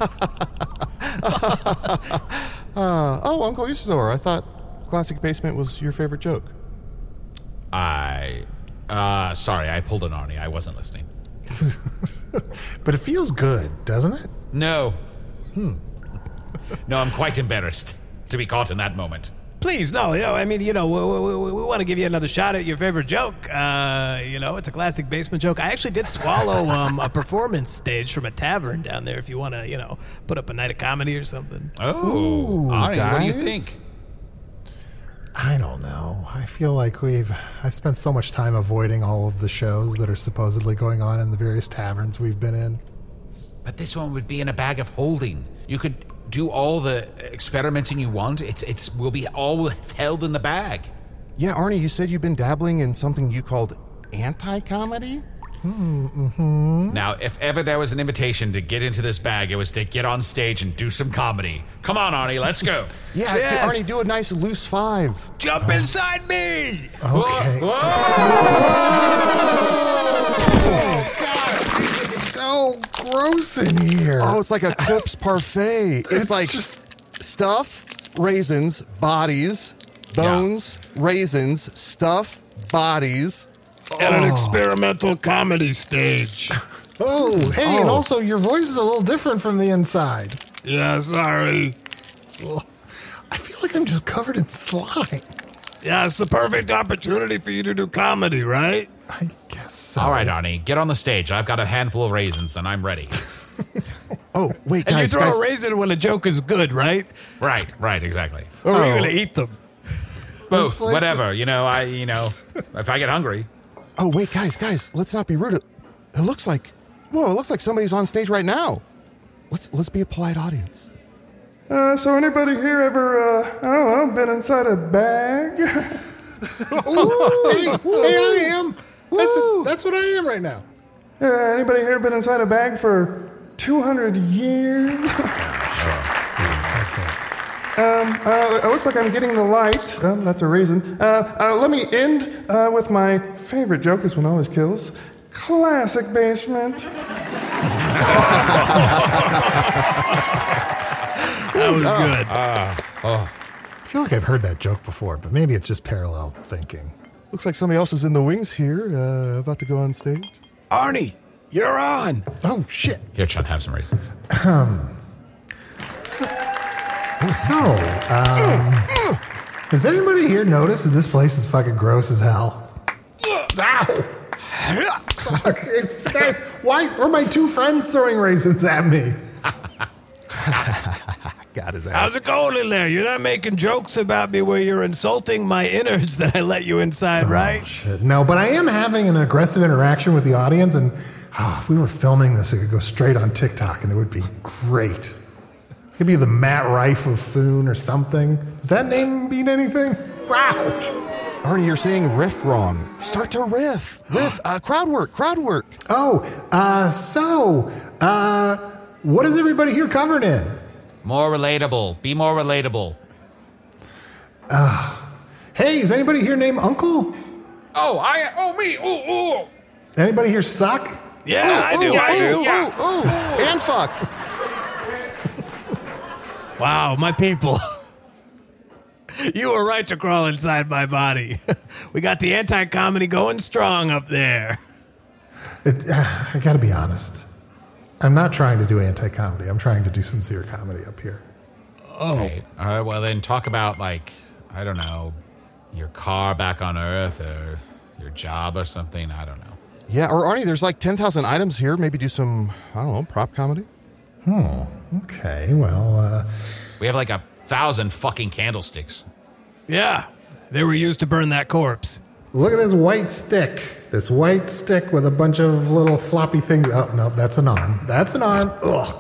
Uncle Usador, I thought Classic Basement was your favorite joke. Sorry, I pulled an Arnie. I wasn't listening. But it feels good, doesn't it? No. No, I'm quite embarrassed to be caught in that moment. Please, no. We want to give you another shot at your favorite joke. It's a classic basement joke. I actually did swallow a performance stage from a tavern down there if you want to, put up a night of comedy or something. Oh, Arnie, what do you think? I don't know. I feel like I've spent so much time avoiding all of the shows that are supposedly going on in the various taverns we've been in. But this one would be in a bag of holding. You could do all the experimenting you want. It's will be all held in the bag. Yeah, Arnie, you said you've been dabbling in something you called anti-comedy? Now, if ever there was an invitation to get into this bag, it was to get on stage and do some comedy. Come on, Arnie, let's go. Yeah, Yes. Arnie, do a nice loose 5. Jump inside me! Okay. Whoa. Oh, God. It's so gross in here. Oh, it's like a corpse parfait. It's like just stuff, raisins, bodies, bones, raisins, stuff, bodies. At an experimental comedy stage. Oh, hey, and also your voice is a little different from the inside. Yeah, sorry. I feel like I'm just covered in slime. Yeah, it's the perfect opportunity for you to do comedy, right? I guess so. All right, Arnie, get on the stage. I've got a handful of raisins, and I'm ready. Oh, wait, And guys, you throw a raisin when a joke is good, right? Right, exactly. Or are you going to eat them? Both, whatever. If I get hungry. Oh, wait, guys, let's not be rude. It looks like somebody's on stage right now. Let's be a polite audience. So anybody here ever, I don't know, been inside a bag? Ooh, hey, I am. That's what I am right now. Anybody here been inside a bag for 200 years? It looks like I'm getting the light. That's a reason. Let me end with my favorite joke. This one always kills. Classic basement. That was good. I feel like I've heard that joke before, but maybe it's just parallel thinking. Looks like somebody else is in the wings here, about to go on stage. Arnie, you're on. Oh, shit. Here, Chun, have some raisins. Has anybody here noticed that this place is fucking gross as hell? Ow! Fuck, why are my two friends throwing raisins at me? Got his ass. How's it going in there? You're not making jokes about me where you're insulting my innards that I let you inside, right? Shit. No, but I am having an aggressive interaction with the audience, and if we were filming this, it could go straight on TikTok, and it would be great. It could be the Matt Rife of Foon or something. Does that name mean anything? Wow! Arnie, you're saying riff wrong. Start to riff. Crowd work. What is everybody here covered in? More relatable. Be more relatable. Hey, is anybody here named Uncle? Me. Ooh. Anybody here suck? Yeah, I do. And fuck. Wow, my people. You were right to crawl inside my body. We got the anti-comedy going strong up there. I gotta be honest. I'm not trying to do anti-comedy. I'm trying to do sincere comedy up here. Okay. All right, well then talk about, like, I don't know, your car back on Earth or your job or something. I don't know. Yeah, or Arnie, there's like 10,000 items here. Maybe do some, I don't know, prop comedy? Okay, well, We have like 1,000 fucking candlesticks. Yeah, they were used to burn that corpse. Look at this white stick. This white stick with a bunch of little floppy things. Oh, no, that's an arm. That's an arm.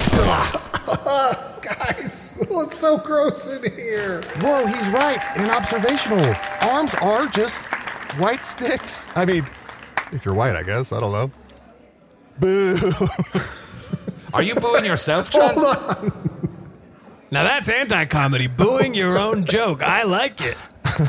Ugh. Guys, it's so gross in here. Whoa, he's right. And observational. Arms are just white sticks. I mean, if you're white, I guess. I don't know. Boo. Are you booing yourself, Chun? Hold on. Now that's anti-comedy, booing your own joke. I like it.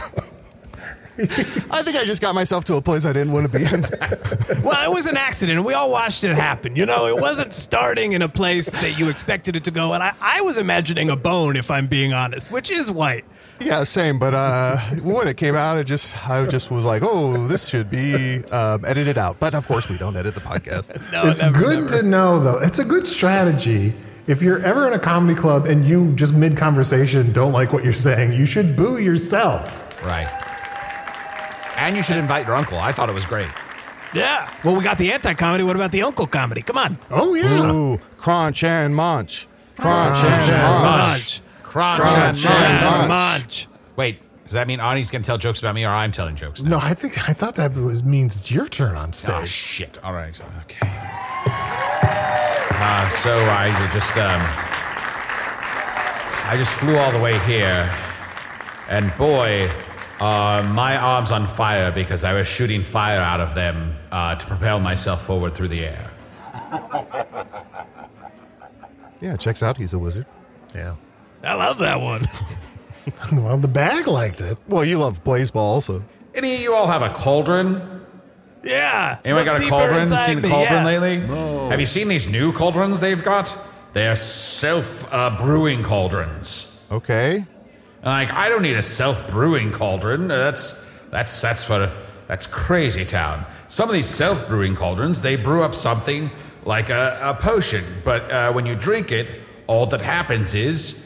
I think I just got myself to a place I didn't want to be in. Well, it was an accident. We all watched it happen. You know, it wasn't starting in a place that you expected it to go. And I was imagining a bone, if I'm being honest, which is white. Yeah, same. But when it came out, I just was like, oh, this should be edited out. But of course, we don't edit the podcast. No, it's good to know, though. It's a good strategy. If you're ever in a comedy club and you just mid-conversation don't like what you're saying, you should boo yourself. Right. And you should invite your uncle. I thought it was great. Yeah. Well, we got the anti-comedy. What about the uncle comedy? Come on. Oh, yeah. Ooh, crunch and munch. Crunch and munch. Crunch and munch. Wait, does that mean Arnie's going to tell jokes about me or I'm telling jokes now? No, I thought that means it's your turn on stage. Oh, shit. All right. Okay. So I just flew all the way here, and boy, my arm's on fire because I was shooting fire out of them to propel myself forward through the air. Yeah, checks out. He's a wizard. Yeah. I love that one. Well, the bag liked it. Well, you love Blazeball, so. Any of you all have a cauldron? Yeah. Anyone got a cauldron? Seen a cauldron lately? No. Have you seen these new cauldrons they've got? They're self-brewing cauldrons. Okay. And I don't need a self-brewing cauldron. That's crazy town. Some of these self-brewing cauldrons, they brew up something like a potion, but when you drink it, all that happens is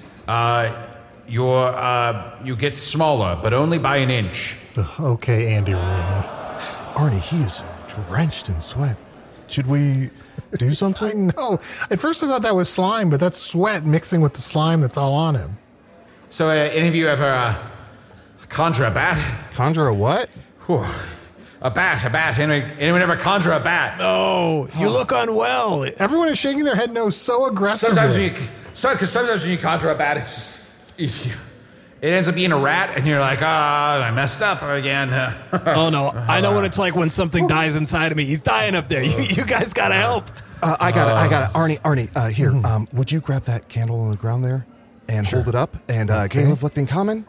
you get smaller, but only by an inch. Okay, Andy Runa. Arnie, he is drenched in sweat. Should we do something? No. At first I thought that was slime, but that's sweat mixing with the slime that's all on him. So any of you ever conjure a bat? Conjure a what? Whew. A bat. Anyone ever conjure a bat? No, you look unwell. Everyone is shaking their head no so aggressively. because sometimes when you conjure a bat, it's just it ends up being a rat, and you're like, I messed up again. Oh no, I know what it's like when something dies inside of me. He's dying up there. You guys gotta help. I got it. Arnie, here. Would you grab that candle on the ground there and hold it up? And Caleb Lichten coming.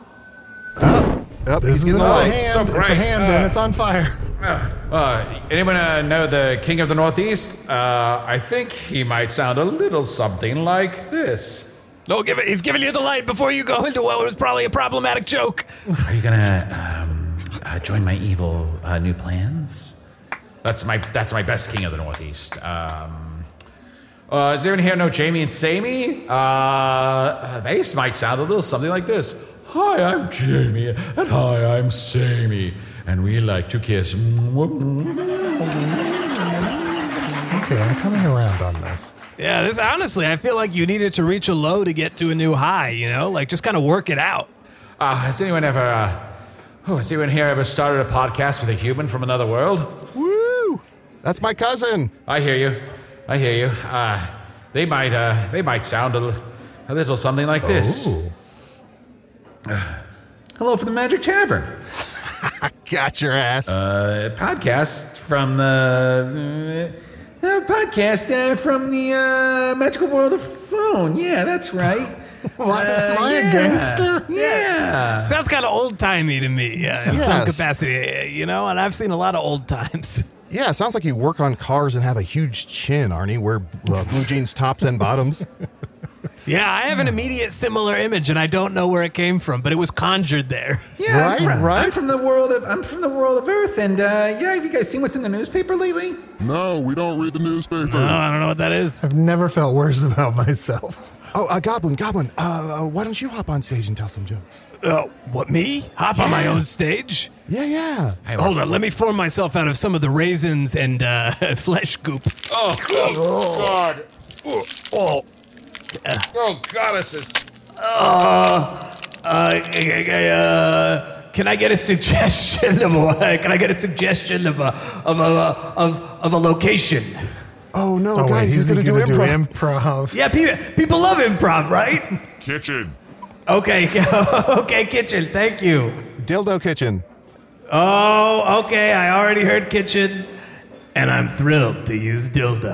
This is a hand. So bright. It's a hand and it's on fire. Anyone know the King of the Northeast? I think he might sound a little something like this. No, he's giving you the light before you go into what was probably a problematic joke. Are you gonna join my evil new plans? That's my best King of the Northeast. Does anyone here know Jamie and Sammy? They might sound a little something like this. Hi, I'm Jamie, and hi, I'm Sammy, and we like to kiss. Okay, I'm coming around on this. Yeah, this honestly, I feel like you needed to reach a low to get to a new high, like just kind of work it out. Has anyone here ever started a podcast with a human from another world? Woo! That's my cousin. I hear you. They might sound a little something like this. Hello from the Magic Tavern. Got your ass. Podcast from the magical world of phone. Yeah, that's right. Am I a gangster? Yeah. Sounds kind of old-timey to me in some capacity, and I've seen a lot of old times. Yeah, sounds like you work on cars and have a huge chin, Arnie, wear blue jeans tops and bottoms. Yeah, I have an immediate similar image, and I don't know where it came from, but it was conjured there. Yeah, right. I'm from the world of Earth, and have you guys seen what's in the newspaper lately? No, we don't read the newspaper. No, I don't know what that is. I've never felt worse about myself. Oh, Goblin, why don't you hop on stage and tell some jokes? What, me? Hop on my own stage? Yeah. Hold on, let me form myself out of some of the raisins and flesh goop. Oh, God. Oh, goddesses. Can I get a suggestion of a location? Oh no, guys, he's gonna do improv. Yeah, people love improv, right? Kitchen. Okay, kitchen. Thank you. Dildo kitchen. Oh, okay. I already heard kitchen, and I'm thrilled to use dildo.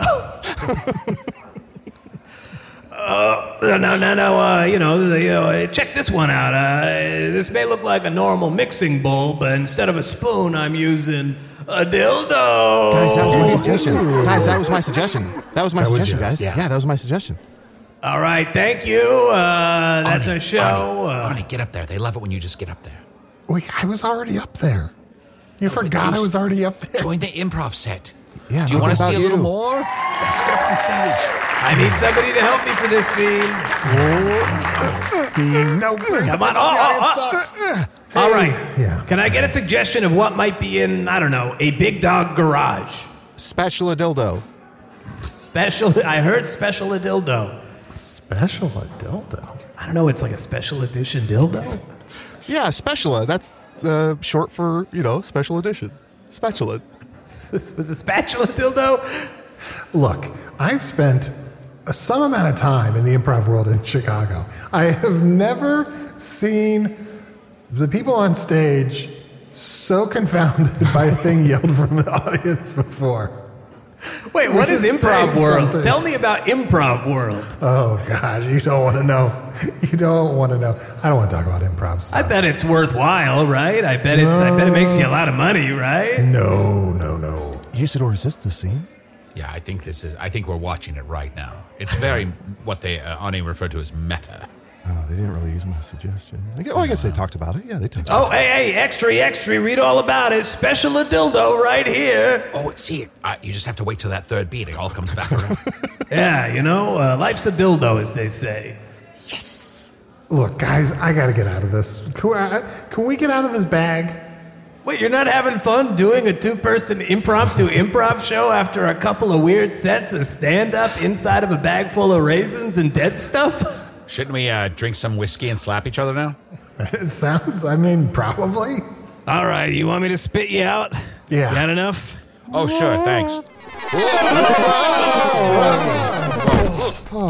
No. Check this one out. This may look like a normal mixing bowl, but instead of a spoon, I'm using a dildo. Guys, that was my suggestion. That was my suggestion, guys. Yeah, that was my suggestion. All right, thank you. That's our show. Arnie, get up there. They love it when you just get up there. Wait, I was already up there. You forgot I was already up there. Join the improv set. Yeah. Do you want to see a little more? Yes, get up on stage. I need somebody to help me for this scene. Come on. All right. Yeah. Can I get a suggestion of what might be in, I don't know, a big dog garage? Special a dildo. I heard special a dildo. Special a dildo? I don't know, it's like a special edition dildo? Yeah, Speciala. That's short for, special edition. Spatula. Was a spatula dildo? Look, I've spent some amount of time in the improv world in Chicago. I have never seen the people on stage so confounded by a thing yelled from the audience before. Wait, what is improv world? Something. Tell me about improv world. Oh, God, you don't want to know. I don't want to talk about improv stuff. I bet it's worthwhile, right? I bet it makes you a lot of money, right? No. Usador, is this the scene? Yeah, I think we're watching it right now. It's very what they Arnie referred to as meta. Oh, they didn't really use my suggestion. I guess they talked about it. Yeah, they talked about it. Hey, extra, read all about it. Special a dildo right here. Oh, see, you just have to wait till that third beat. It all comes back around. Yeah, life's a dildo, as they say. Yes. Look, guys, I got to get out of this. Can we get out of this bag? Wait, you're not having fun doing a two-person impromptu improv show after a couple of weird sets of stand-up inside of a bag full of raisins and dead stuff? Shouldn't we drink some whiskey and slap each other now? It sounds, probably. All right, you want me to spit you out? Yeah. Got enough? Oh, sure, thanks. Oh,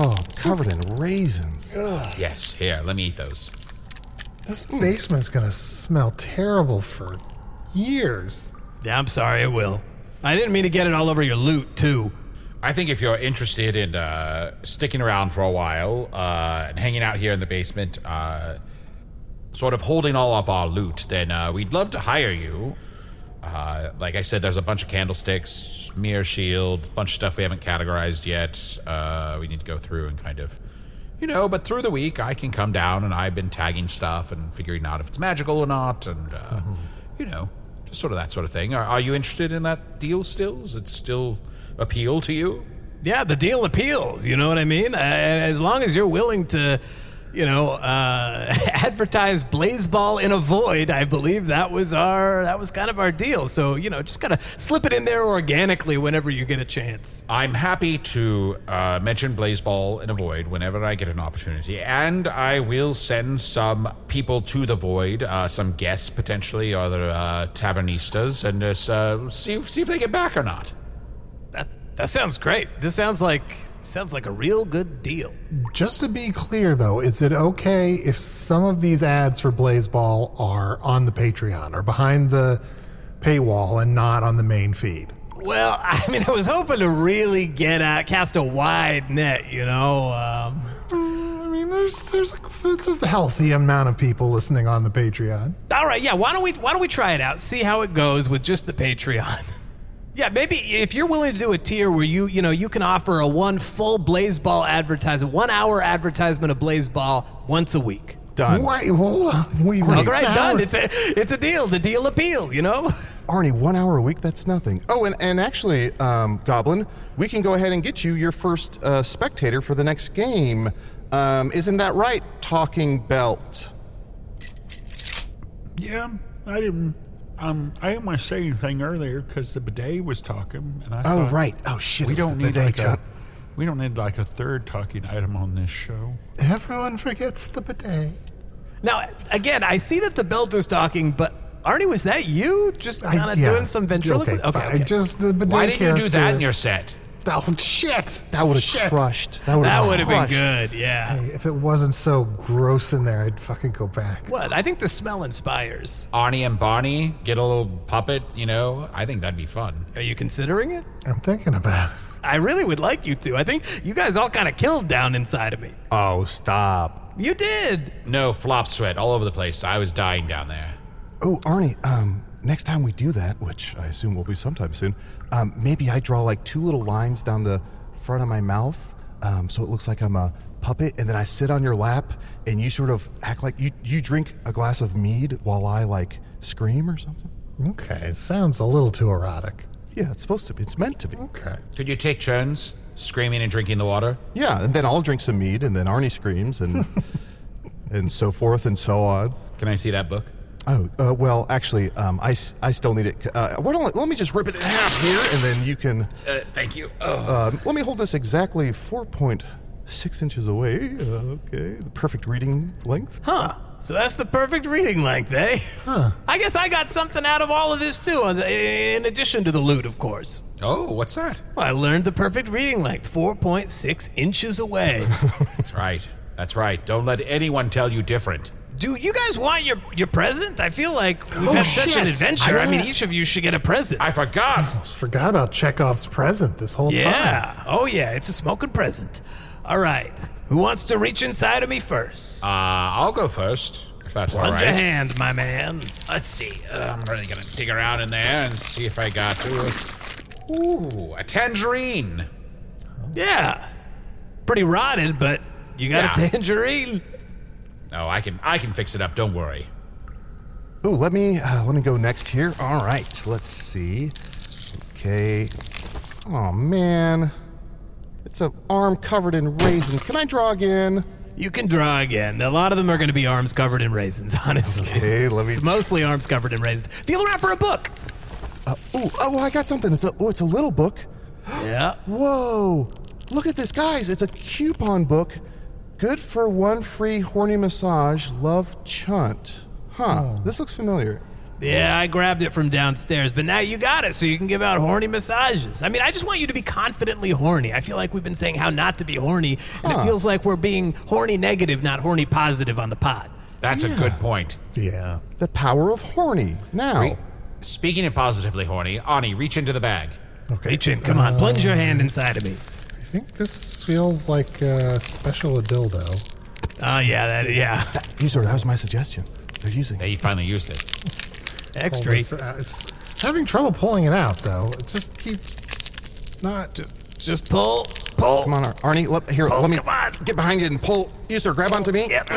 covered in raisins. Ugh. Yes, here, let me eat those. This basement's gonna smell terrible for years. Yeah, I'm sorry, it will. I didn't mean to get it all over your loot, too. I think if you're interested in sticking around for a while and hanging out here in the basement, sort of holding all of our loot, then we'd love to hire you. Like I said, there's a bunch of candlesticks, mirror shield, bunch of stuff we haven't categorized yet. We need to go through and kind of, but through the week I can come down and I've been tagging stuff and figuring out if it's magical or not and, just sort of that sort of thing. Are you interested in that deal still? Does it still appeal to you? Yeah, the deal appeals, you know what I mean? As long as you're willing to, advertise Blazeball in a void, I believe that was kind of our deal. So, just kind of slip it in there organically whenever you get a chance. I'm happy to mention Blazeball in a void whenever I get an opportunity, and I will send some people to the void, some guests potentially, other tavernistas, and just see if they get back or not. That sounds great. This sounds like a real good deal. Just to be clear, though, is it okay if some of these ads for Blazeball are on the Patreon or behind the paywall and not on the main feed? Well, I mean, I was hoping to really cast a wide net, I mean, there's a healthy amount of people listening on the Patreon. All right, yeah. Why don't we try it out? See how it goes with just the Patreon. Yeah, maybe if you're willing to do a tier where you can offer a one full Blazeball advertisement, 1 hour advertisement of Blazeball once a week. Done. Wait, hold on. Wait, all right, done. It's a deal. The deal appeal, Arnie, 1 hour a week, that's nothing. Oh, and actually, Goblin, we can go ahead and get you your first spectator for the next game. Isn't that right, Talking Belt? Yeah, I didn't want to say anything earlier because the bidet was talking, and I thought, right. Oh shit! We don't need like a third talking item on this show. Everyone forgets the bidet. Now, again, I see that the belt is talking, but Arnie, was that you just kind of doing some ventriloquy? Okay. Just the bidet. Why didn't you do that in your set? Oh, shit. That would have crushed. That would have been good, yeah. Hey, if it wasn't so gross in there, I'd fucking go back. What? I think the smell inspires. Arnie and Barney get a little puppet, I think that'd be fun. Are you considering it? I'm thinking about it. I really would like you to. I think you guys all kind of killed down inside of me. Oh, stop. You did. No, flop sweat all over the place. I was dying down there. Oh, Arnie, next time we do that, which I assume will be sometime soon, maybe I draw like 2 little lines down the front of my mouth, so it looks like I'm a puppet, and then I sit on your lap, and you sort of act like you drink a glass of mead while I like scream or something. Okay, it sounds a little too erotic. Yeah, it's supposed to be. It's meant to be. Okay. Could you take turns screaming and drinking the water? Yeah, and then I'll drink some mead, and then Arnie screams, and and so forth and so on. Can I see that book? Oh, well, actually, I still need it. Let me just rip it in half here, and then you can... Thank you. Let me hold this exactly 4.6 inches away. Okay, the perfect reading length. Huh. So that's the perfect reading length, eh? Huh. I guess I got something out of all of this, too, in addition to the loot, of course. Oh, what's that? Well, I learned the perfect reading length, 4.6 inches away. That's right. Don't let anyone tell you different. Do you guys want your present? I feel like we've had such an adventure. I mean, each of you should get a present. I forgot. I almost forgot about Chekhov's present this whole time. Yeah. Oh, yeah. It's a smoking present. All right. Who wants to reach inside of me first? I'll go first, if that's all right. Plunge a hand, my man. Let's see. I'm really going to dig around in there and see if I got a tangerine. Yeah. Pretty rotted, but you got a tangerine. Oh, I can fix it up. Don't worry. Oh, let me go next here. All right, let's see. Okay. Oh man, it's an arm covered in raisins. Can I draw again? You can draw again. A lot of them are going to be arms covered in raisins, honestly. Okay, let me. It's mostly arms covered in raisins. Feel around for a book. I got something. It's a little book. Yeah. Whoa! Look at this, guys. It's a coupon book. Good for 1 free horny massage. Love Chunt. Huh. This looks familiar. Yeah, I grabbed it from downstairs, but now you got it so you can give out horny massages. I mean, I just want you to be confidently horny. I feel like we've been saying how not to be horny, and it feels like we're being horny negative, not horny positive on the pod. That's a good point. Yeah. The power of horny. Now. Speaking of positively horny, Ani, reach into the bag. Okay. Reach in, come on, plunge your hand inside of me. I think this feels like a dildo. Oh, yeah, User, that was my suggestion. They're using it. You finally used it. Extra. It's having trouble pulling it out, though. It just keeps not... Just pull. Come on, Arnie. Let me get behind you and pull. User, grab onto me. Yep.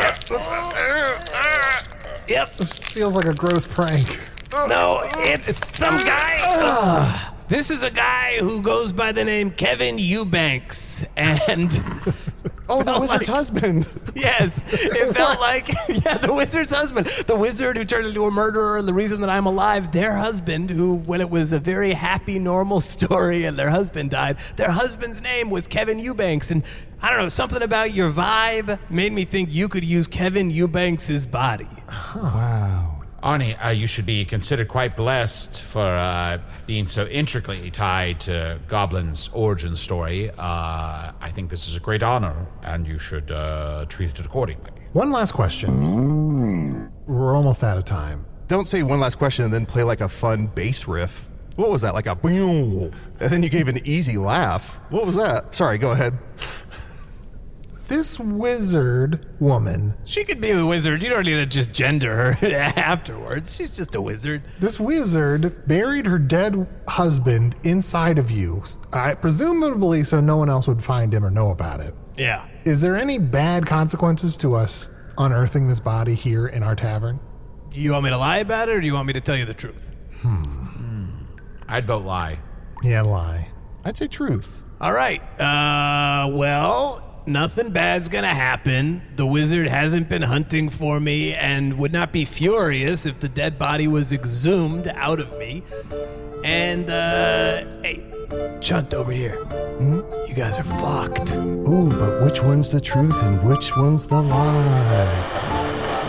This feels like a gross prank. No, it's some guy. This is a guy who goes by the name Kevin Eubanks, and... Oh, the wizard's husband. Yes, it felt like, the wizard's husband. The wizard who turned into a murderer, and the reason that I'm alive, their husband, who, when it was a very happy, normal story and their husband died, their husband's name was Kevin Eubanks. And I don't know, something about your vibe made me think you could use Kevin Eubanks' body. Wow. Arnie, you should be considered quite blessed for being so intricately tied to Goblin's origin story. I think this is a great honor, and you should treat it accordingly. One last question. We're almost out of time. Don't say one last question and then play like a fun bass riff. What was that? Like a boom. And then you gave an easy laugh. What was that? Sorry, go ahead. This wizard woman... She could be a wizard. You don't need to just gender her afterwards. She's just a wizard. This wizard buried her dead husband inside of you, presumably so no one else would find him or know about it. Yeah. Is there any bad consequences to us unearthing this body here in our tavern? You want me to lie about it, or do you want me to tell you the truth? I'd vote lie. Yeah, lie. I'd say truth. All right. Well... Nothing bad's gonna happen. The wizard hasn't been hunting for me and would not be furious if the dead body was exhumed out of me. And, hey, Chunt over here. You guys are fucked. Ooh, but which one's the truth and which one's the lie?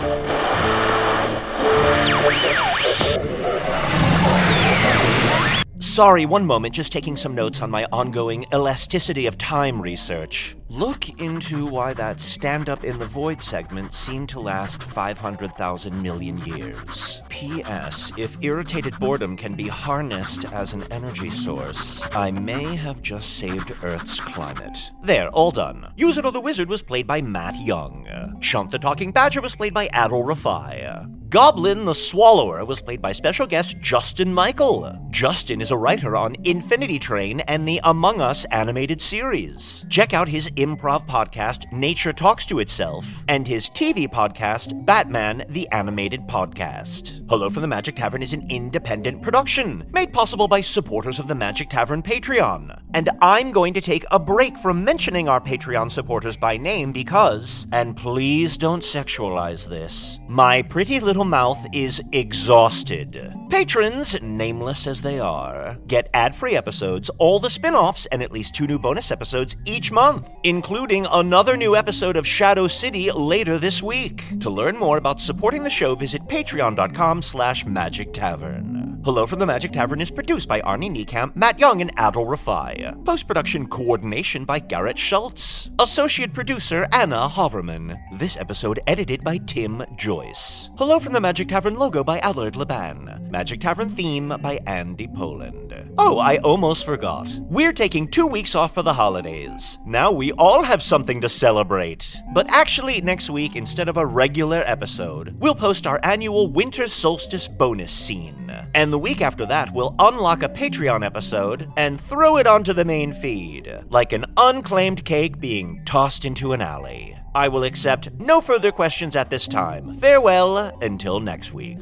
Sorry, one moment, just taking some notes on my ongoing elasticity of time research. Look into why that stand-up in the void segment seemed to last 500,000 million years. P.S. If irritated boredom can be harnessed as an energy source, I may have just saved Earth's climate. There, all done. User the Wizard was played by Matt Young. Chunt the Talking Badger was played by Adol Rafai. Goblin the Swallower was played by special guest Justin Michael. Justin is a writer on Infinity Train and the Among Us animated series. Check out his improv podcast, Nature Talks to Itself, and his TV podcast, Batman the Animated Podcast. Hello from the Magic Tavern is an independent production, made possible by supporters of the Magic Tavern Patreon. And I'm going to take a break from mentioning our Patreon supporters by name because, and please don't sexualize this, my pretty little mouth is exhausted. Patrons, nameless as they are, get ad-free episodes, all the spin-offs, and at least 2 new bonus episodes each month, including another new episode of Shadow City later this week. To learn more about supporting the show, visit patreon.com/Magic Tavern. Hello from the Magic Tavern is produced by Arnie Niekamp, Matt Young, and Adol Rafai. Post-production coordination by Garrett Schultz. Associate producer Anna Hoverman. This episode edited by Tim Joyce. Hello from the Magic Tavern logo by Allard Laban. Magic Tavern theme by Andy Poland. Oh, I almost forgot. We're taking 2 weeks off for the holidays. Now we all have something to celebrate. But actually, next week, instead of a regular episode, we'll post our annual Winter Solstice bonus scene. And the week after that, we'll unlock a Patreon episode and throw it onto the main feed, like an unclaimed cake being tossed into an alley. I will accept no further questions at this time. Farewell until next week.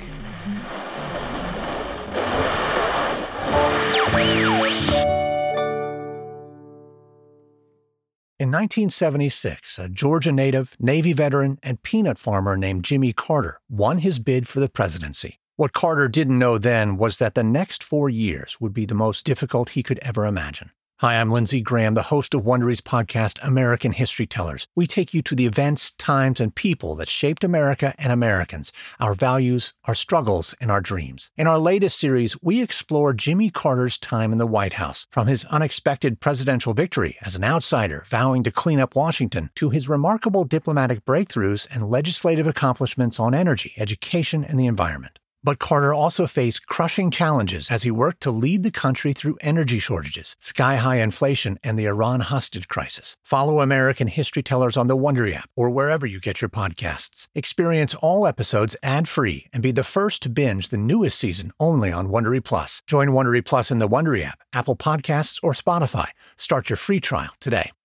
In 1976, a Georgia native, Navy veteran, and peanut farmer named Jimmy Carter won his bid for the presidency. What Carter didn't know then was that the next 4 years would be the most difficult he could ever imagine. Hi, I'm Lindsey Graham, the host of Wondery's podcast, American History Tellers. We take you to the events, times, and people that shaped America and Americans, our values, our struggles, and our dreams. In our latest series, we explore Jimmy Carter's time in the White House, from his unexpected presidential victory as an outsider vowing to clean up Washington to his remarkable diplomatic breakthroughs and legislative accomplishments on energy, education, and the environment. But Carter also faced crushing challenges as he worked to lead the country through energy shortages, sky-high inflation, and the Iran hostage crisis. Follow American History Tellers on the Wondery app or wherever you get your podcasts. Experience all episodes ad-free and be the first to binge the newest season only on Wondery Plus. Join Wondery Plus in the Wondery app, Apple Podcasts, or Spotify. Start your free trial today.